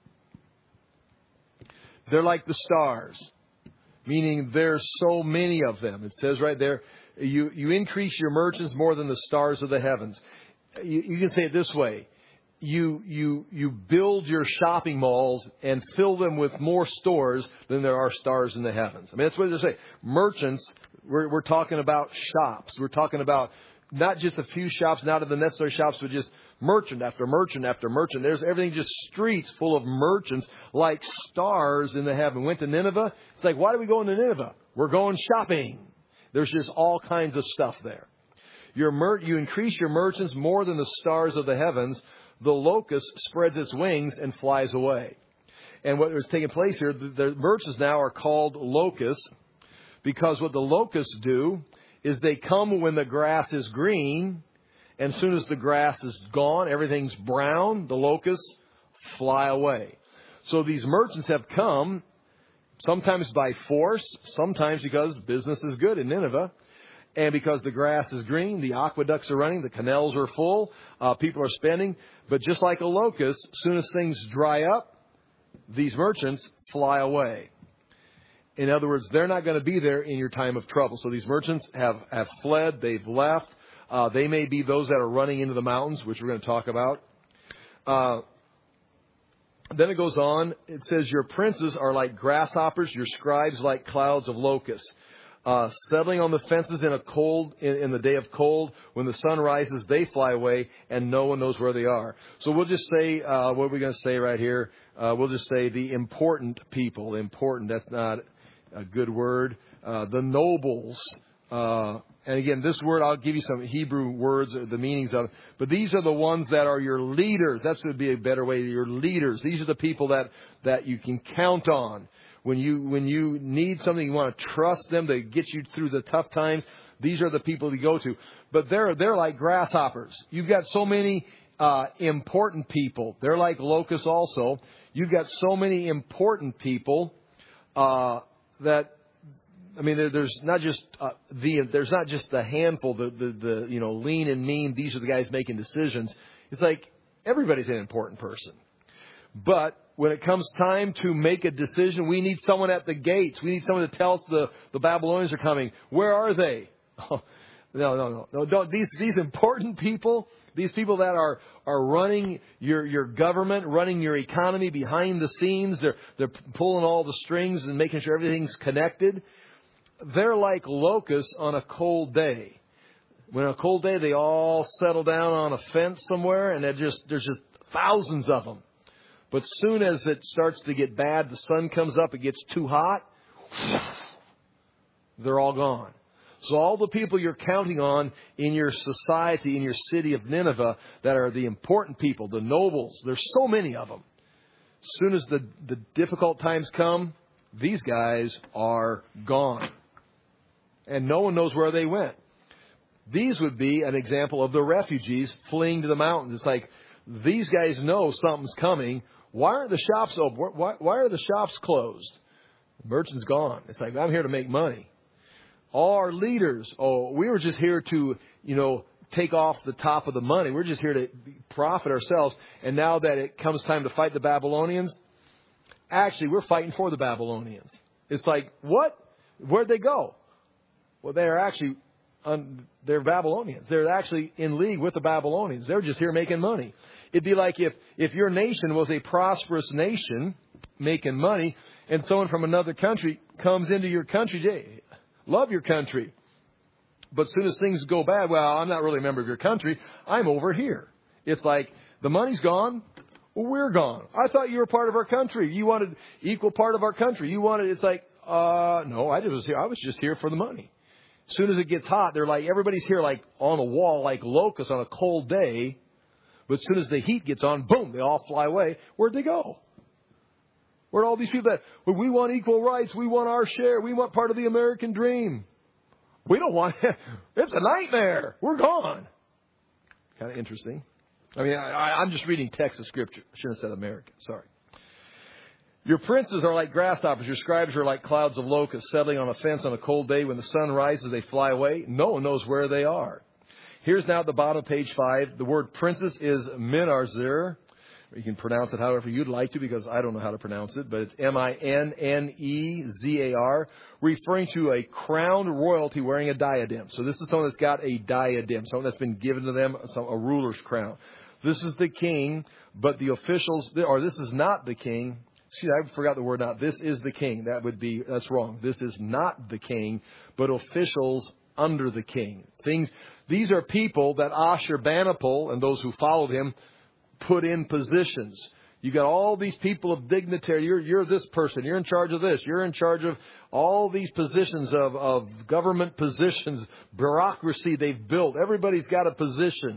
S1: They're like the stars, meaning there's so many of them. It says right there, you increase your merchants more than the stars of the heavens. You can say it this way. You build your shopping malls and fill them with more stores than there are stars in the heavens. I mean, that's what they say. Merchants, we're talking about shops. We're talking about not just a few shops, not of the necessary shops, but just merchant after merchant after merchant. There's everything, just streets full of merchants like stars in the heaven. Went to Nineveh. It's like, why do we go into Nineveh? We're going shopping. There's just all kinds of stuff there. You increase your merchants more than the stars of the heavens. The locust spreads its wings and flies away. And what was taking place here, the merchants now are called locusts, because what the locusts do is they come when the grass is green, and as soon as the grass is gone, everything's brown, the locusts fly away. So these merchants have come, sometimes by force, sometimes because business is good in Nineveh, and because the grass is green, the aqueducts are running, the canals are full, people are spending. But just like a locust, as soon as things dry up, these merchants fly away. In other words, they're not going to be there in your time of trouble. So these merchants have fled, they've left. They may be those that are running into the mountains, which we're going to talk about. Then it goes on. It says, your princes are like grasshoppers, your scribes like clouds of locusts. Settling on the fences in the day of cold, when the sun rises, they fly away, and no one knows where they are. So we'll just say, what are we going to say right here? We'll just say the important people. Important, that's not a good word. The nobles. And again, this word, I'll give you some Hebrew words, the meanings of it. But these are the ones that are your leaders. That would be a better way. Your leaders. These are the people that you can count on. When you need something, you want to trust them to get you through the tough times. These are the people you go to. But they're like grasshoppers. You've got so many important people. They're like locusts also. You've got so many important people that, I mean, there's not just the handful, the lean and mean. These are the guys making decisions. It's like everybody's an important person. But when it comes time to make a decision, we need someone at the gates. We need someone to tell us the Babylonians are coming. Where are they? Oh, no. Don't, these important people, these people that are running your government, running your economy behind the scenes, they're pulling all the strings and making sure everything's connected. They're like locusts on a cold day. When on a cold day, they all settle down on a fence somewhere, and there's just thousands of them. But soon as it starts to get bad, the sun comes up, it gets too hot, they're all gone. So all the people you're counting on in your society, in your city of Nineveh, that are the important people, the nobles, there's so many of them. As soon as the difficult times come, these guys are gone. And no one knows where they went. These would be an example of the refugees fleeing to the mountains. It's like, these guys know something's coming. Why aren't the shops open? Why are the shops closed? The merchant's gone. It's like, I'm here to make money. All our leaders, we were just here to, take off the top of the money. We're just here to profit ourselves. And now that it comes time to fight the Babylonians, actually, we're fighting for the Babylonians. It's like, what? Where'd they go? Well, they're actually, they're Babylonians. They're actually in league with the Babylonians. They're just here making money. It'd be like if your nation was a prosperous nation making money, and someone from another country comes into your country. Hey, love your country. But as soon as things go bad, well, I'm not really a member of your country. I'm over here. It's like, the money's gone. Well, we're gone. I thought you were part of our country. You wanted equal part of our country. It's like, no, I was just here for the money. As soon as it gets hot, they're like, everybody's here like on a wall, like locusts on a cold day. But as soon as the heat gets on, boom, they all fly away. Where'd they go? Where'd all these people that, well, we want equal rights, we want our share, we want part of the American dream. We don't want it. It's a nightmare. We're gone. Kind of interesting. I mean, I'm just reading text of Scripture. I shouldn't have said American. Sorry. Your princes are like grasshoppers. Your scribes are like clouds of locusts settling on a fence on a cold day. When the sun rises, they fly away. No one knows where they are. Here's now at the bottom of page 5. The word princess is Minarzir. You can pronounce it however you'd like to, because I don't know how to pronounce it, but it's Minnezar, referring to a crowned royalty wearing a diadem. So this is someone that's got a diadem, someone that's been given to them, a ruler's crown. This is the king, but the officials, or this is not the king. See, I forgot the word not. This is the king. That's wrong. This is not the king, but officials under the king. These are people that Ashurbanipal and those who followed him put in positions. You got all these people of dignitary. You're this person. You're in charge of this. You're in charge of all these positions of government positions, bureaucracy they've built. Everybody's got a position.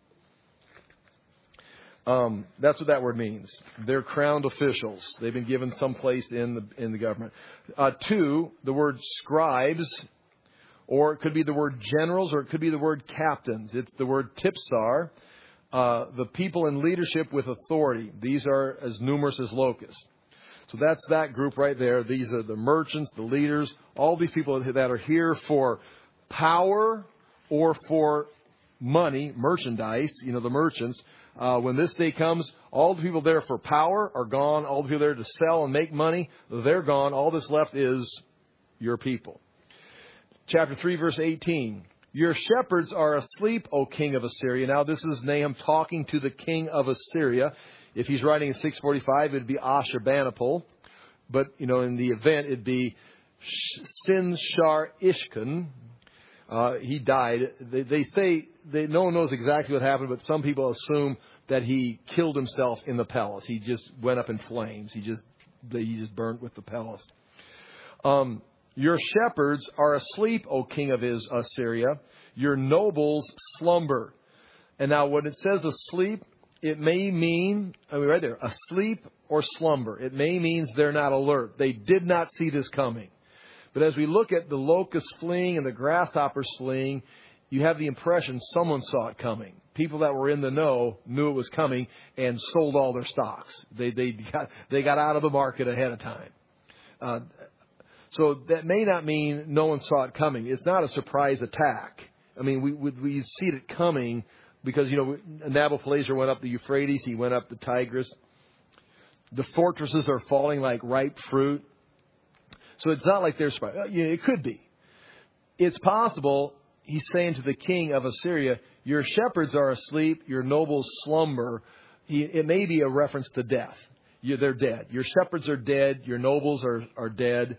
S1: That's what that word means. They're crowned officials. They've been given some place in the government. 2, the word scribes, or it could be the word generals, or it could be the word captains. It's the word tipsar. The people in leadership with authority. These are as numerous as locusts. So that's that group right there. These are the merchants, the leaders, all these people that are here for power or for money, merchandise, the merchants. When this day comes, all the people there for power are gone. All the people there to sell and make money, they're gone. All that's left is your people. Chapter 3, verse 18. Your shepherds are asleep, O king of Assyria. Now, this is Nahum talking to the king of Assyria. If he's writing in 645, it would be Ashurbanipal. But, in the event, it'd be Sin-shar-ishkun. He died. They say no one knows exactly what happened, but some people assume that he killed himself in the palace. He just went up in flames. He just burnt with the palace. Your shepherds are asleep, O king of Assyria. Your nobles slumber. And now when it says asleep, it may mean, right there, asleep or slumber. It may mean they're not alert. They did not see this coming. But as we look at the locusts fleeing and the grasshoppers fleeing, you have the impression someone saw it coming. People that were in the know knew it was coming and sold all their stocks. They got out of the market ahead of time. So that may not mean no one saw it coming. It's not a surprise attack. I mean, we see it coming because, Nabopolassar went up the Euphrates. He went up the Tigris. The fortresses are falling like ripe fruit. So it's not like they're surprised. It could be. It's possible, he's saying to the king of Assyria, your shepherds are asleep, your nobles slumber. It may be a reference to death. They're dead. Your shepherds are dead. Your nobles are dead.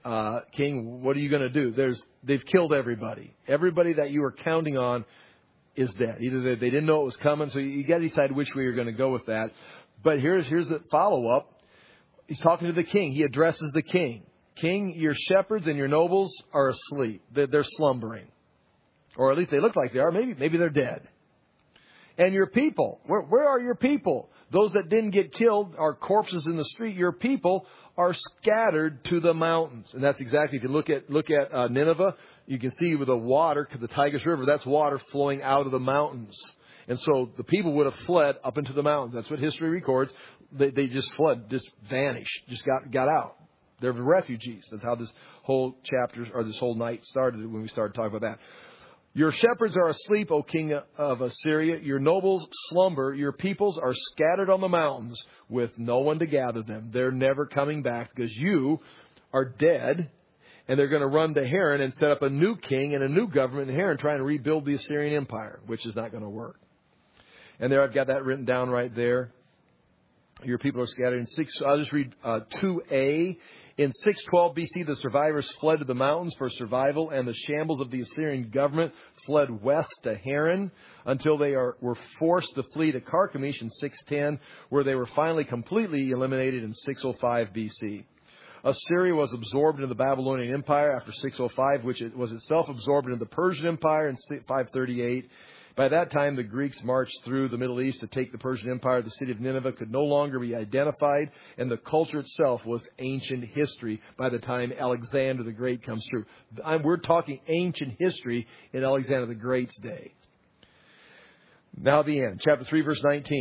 S1: King, what are you going to do? They've killed everybody. Everybody that you were counting on is dead. Either they didn't know it was coming, so you got to decide which way you're going to go with that. But here's the follow-up. He's talking to the king. He addresses the king. King, your shepherds and your nobles are asleep. They're slumbering. Or at least they look like they are. Maybe they're dead. And your people, where are your people? Those that didn't get killed are corpses in the street. Your people are scattered to the mountains. And that's exactly, if you look at Nineveh, you can see with the water, because the Tigris River, that's water flowing out of the mountains. And so the people would have fled up into the mountains. That's what history records. They just fled, just vanished, just got out. They're refugees. That's how this whole chapter, or this whole night started when we started talking about that. Your shepherds are asleep, O king of Assyria. Your nobles slumber. Your peoples are scattered on the mountains with no one to gather them. They're never coming back because you are dead. And they're going to run to Haran and set up a new king and a new government in Haran, trying to rebuild the Assyrian Empire, which is not going to work. And there I've got that written down right there. Your people are scattered in 6. I'll just read 2a. In 612 BC, the survivors fled to the mountains for survival, and the shambles of the Assyrian government fled west to Haran until they were forced to flee to Carchemish in 610, where they were finally completely eliminated in 605 BC. Assyria was absorbed into the Babylonian Empire after 605, which it was itself absorbed into the Persian Empire in 538. By that time, the Greeks marched through the Middle East to take the Persian Empire. The city of Nineveh could no longer be identified, and the culture itself was ancient history by the time Alexander the Great comes through. We're talking ancient history in Alexander the Great's day. Now the end. Chapter 3, verse 19.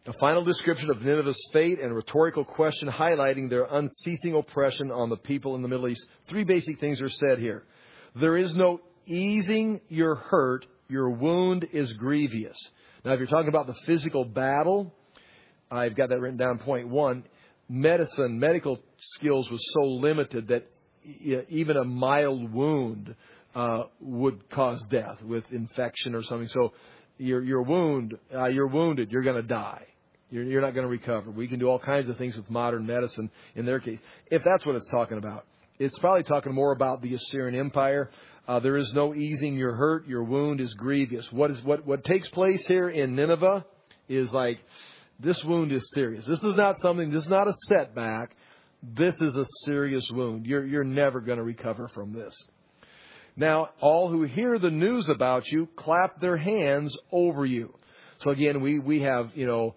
S1: A final description of Nineveh's fate and a rhetorical question highlighting their unceasing oppression on the people in the Middle East. Three basic things are said here. There is no easing your hurt. Your wound is grievous. Now, if you're talking about the physical battle, I've got that written down, point one. Medical skills was so limited that even a mild wound would cause death with infection or something. So you're wounded, you're going to die. You're not going to recover. We can do all kinds of things with modern medicine in their case. If that's what it's talking about. It's probably talking more about the Assyrian Empire. There is no easing your hurt. Your wound is grievous. What takes place here in Nineveh is like, this wound is serious. This is not a setback. This is a serious wound. You're never going to recover from this. Now, all who hear the news about you clap their hands over you. So again, we have,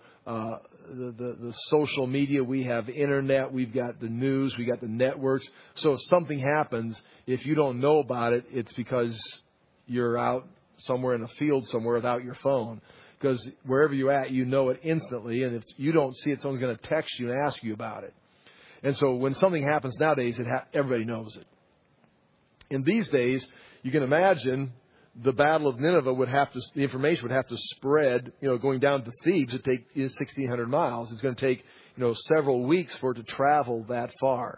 S1: the social media, we have internet, we've got the news, we got the networks. So if something happens, if you don't know about it, it's because you're out somewhere in a field somewhere without your phone. Because wherever you're at, you know it instantly. And if you don't see it, someone's going to text you and ask you about it. And so when something happens nowadays, everybody knows it. In these days, you can imagine the Battle of Nineveh the information would have to spread, going down to Thebes. It'd take 1,600 miles. It's going to take, several weeks for it to travel that far.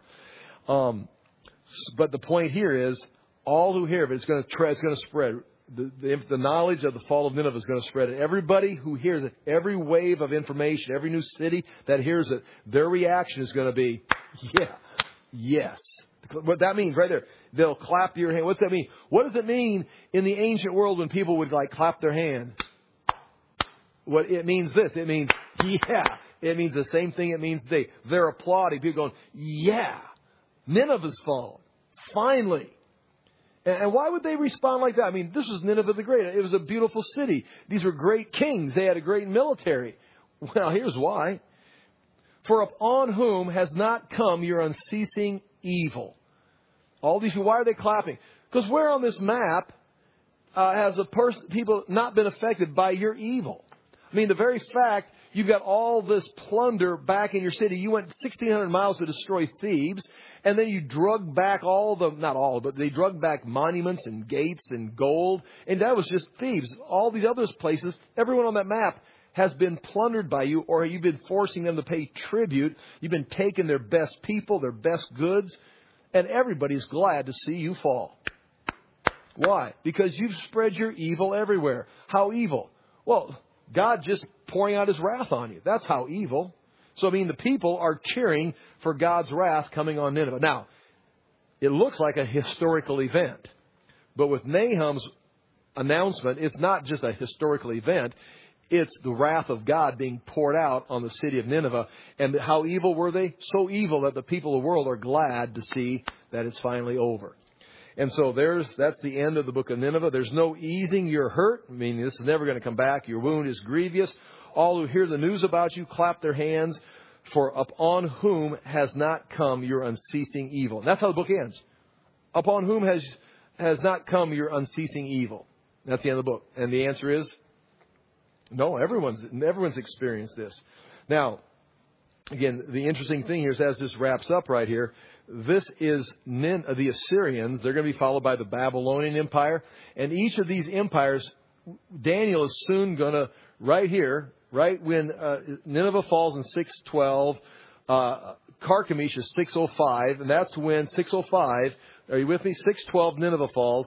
S1: But the point here is, all who hear of it, it's going to spread. The knowledge of the fall of Nineveh is going to spread. Everybody who hears it, every wave of information, every new city that hears it, their reaction is going to be, yeah, yes. What that means right there, they'll clap your hand. What's that mean? What does it mean in the ancient world when people would clap their hand? What it means this. It means, yeah. It means the same thing it means today. They're applauding. People going, yeah, Nineveh's fallen. Finally. And why would they respond like that? I mean, this was Nineveh the Great. It was a beautiful city. These were great kings. They had a great military. Well, here's why. For upon whom has not come your unceasing evil? All these people, why are they clapping? Because where on this map has people not been affected by your evil? I mean, the very fact you've got all this plunder back in your city. You went 1,600 miles to destroy Thebes, and then you drug back they drug back monuments and gates and gold, and that was just Thebes. All these other places, everyone on that map has been plundered by you, or you've been forcing them to pay tribute. You've been taking their best people, their best goods, and everybody's glad to see you fall. Why? Because you've spread your evil everywhere. How evil? Well, God just pouring out His wrath on you. That's how evil. So, the people are cheering for God's wrath coming on Nineveh. Now, it looks like a historical event. But with Nahum's announcement, it's not just a historical event. It's the wrath of God being poured out on the city of Nineveh. And how evil were they? So evil that the people of the world are glad to see that it's finally over. And so that's the end of the book of Nineveh. There's no easing your hurt. This is never going to come back. Your wound is grievous. All who hear the news about you clap their hands, for upon whom has not come your unceasing evil. And that's how the book ends. Upon whom has not come your unceasing evil. That's the end of the book. And the answer is, no, everyone's experienced this. Now, again, the interesting thing here is, as this wraps up right here, this is the Assyrians. They're going to be followed by the Babylonian Empire. And each of these empires, Daniel is soon going to, right when Nineveh falls in 612, Carchemish is 605, and that's when 605, are you with me? 612, Nineveh falls.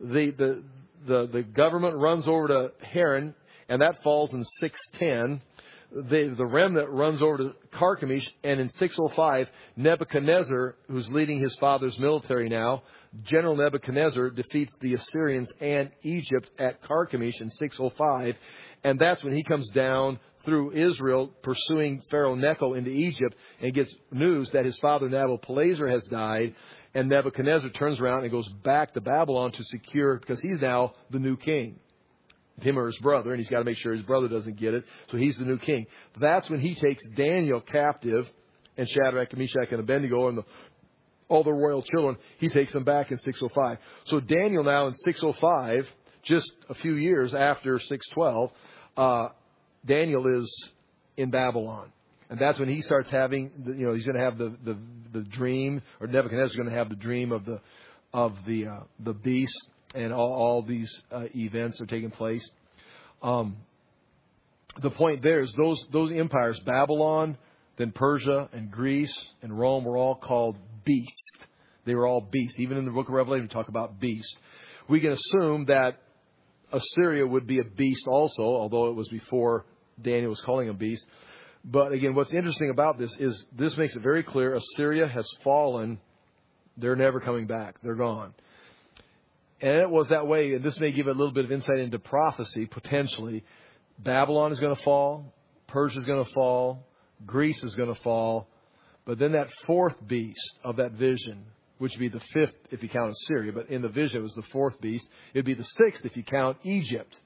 S1: The government runs over to Haran, and that falls in 610. The remnant runs over to Carchemish, and in 605, Nebuchadnezzar, who's leading his father's military now, General Nebuchadnezzar defeats the Assyrians and Egypt at Carchemish in 605, and that's when he comes down through Israel, pursuing Pharaoh Necho into Egypt, and gets news that his father Nabopolassar has died, and Nebuchadnezzar turns around and goes back to Babylon to secure, because he's now the new king. Him or his brother, and he's got to make sure his brother doesn't get it. So he's the new king. That's when he takes Daniel captive, and Shadrach, Meshach, and Abednego, and all the royal children. He takes them back in 605. So Daniel now in 605, just a few years after 612, Daniel is in Babylon. And that's when he starts having, he's going to have the dream, or Nebuchadnezzar's going to have the dream of the beast, and all these events are taking place. The point there is those empires, Babylon, then Persia and Greece and Rome, were all called beasts. They were all beasts. Even in the book of Revelation, we talk about beasts. We can assume that Assyria would be a beast also, although it was before Daniel was calling a beast. But again, what's interesting about this is this makes it very clear Assyria has fallen. They're never coming back. They're gone. And it was that way, and this may give a little bit of insight into prophecy, potentially. Babylon is going to fall. Persia is going to fall. Greece is going to fall. But then that fourth beast of that vision, which would be the fifth if you count Assyria, but in the vision it was the fourth beast. It would be the sixth if you count Egypt.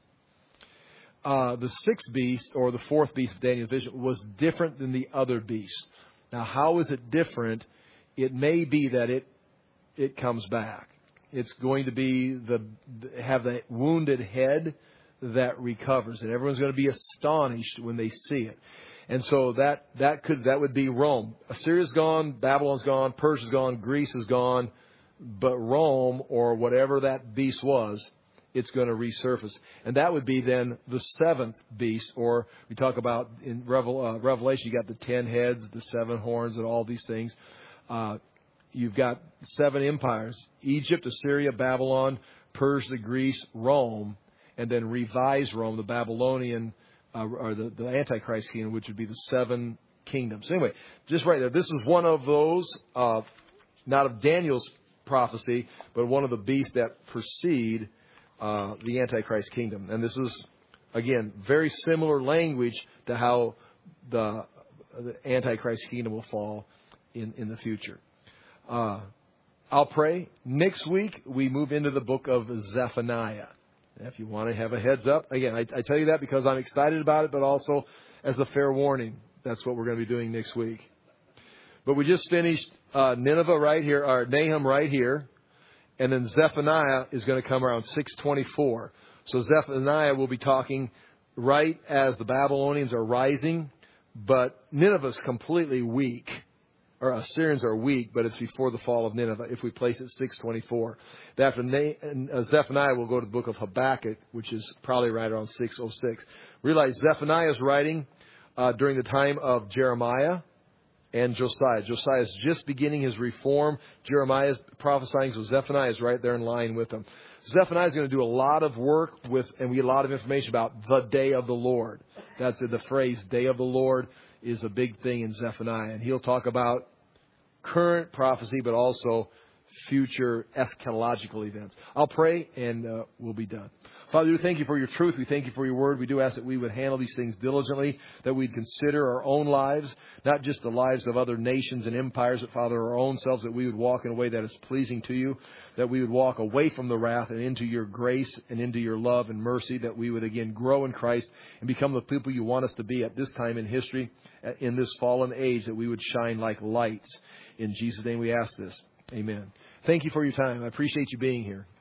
S1: The sixth beast, or the fourth beast of Daniel's vision, was different than the other beasts. Now, how is it different? It may be that it comes back. It's going to be have the wounded head that recovers, and everyone's going to be astonished when they see it. And so that would be Rome. Assyria's gone, Babylon's gone, Persia's gone, Greece is gone, but Rome, or whatever that beast was, it's going to resurface. And that would be then the seventh beast, or we talk about in Revelation, you got the 10 heads, the 7 horns, and all these things. You've got 7 empires: Egypt, Assyria, Babylon, Persia, Greece, Rome, and then revised Rome, the Babylonian, or the Antichrist kingdom, which would be the 7 kingdoms. Anyway, just right there, this is one of those, not of Daniel's prophecy, but one of the beasts that precede the Antichrist kingdom. And this is, again, very similar language to how the Antichrist kingdom will fall in the future. I'll pray. Next week, we move into the book of Zephaniah. If you want to have a heads up, again, I tell you that because I'm excited about it, but also as a fair warning, that's what we're going to be doing next week. But we just finished Nineveh right here, or Nahum right here, and then Zephaniah is going to come around 624. So Zephaniah will be talking right as the Babylonians are rising, but Nineveh's completely weak. Or Assyrians are weak, but it's before the fall of Nineveh, if we place it 624. After Zephaniah, we'll go to the book of Habakkuk, which is probably right around 606. Realize Zephaniah is writing during the time of Jeremiah and Josiah. Josiah is just beginning his reform. Jeremiah is prophesying, so Zephaniah is right there in line with him. Zephaniah is going to do a lot of work and we get a lot of information about the day of the Lord. That's the phrase, day of the Lord, is a big thing in Zephaniah. And he'll talk about current prophecy, but also future eschatological events. I'll pray and we'll be done. Father, we thank you for your truth. We thank you for your word. We do ask that we would handle these things diligently, that we'd consider our own lives, not just the lives of other nations and empires, but, Father, our own selves, that we would walk in a way that is pleasing to you, that we would walk away from the wrath and into your grace and into your love and mercy, that we would, again, grow in Christ and become the people you want us to be at this time in history, in this fallen age, that we would shine like lights. In Jesus' name we ask this. Amen. Thank you for your time. I appreciate you being here.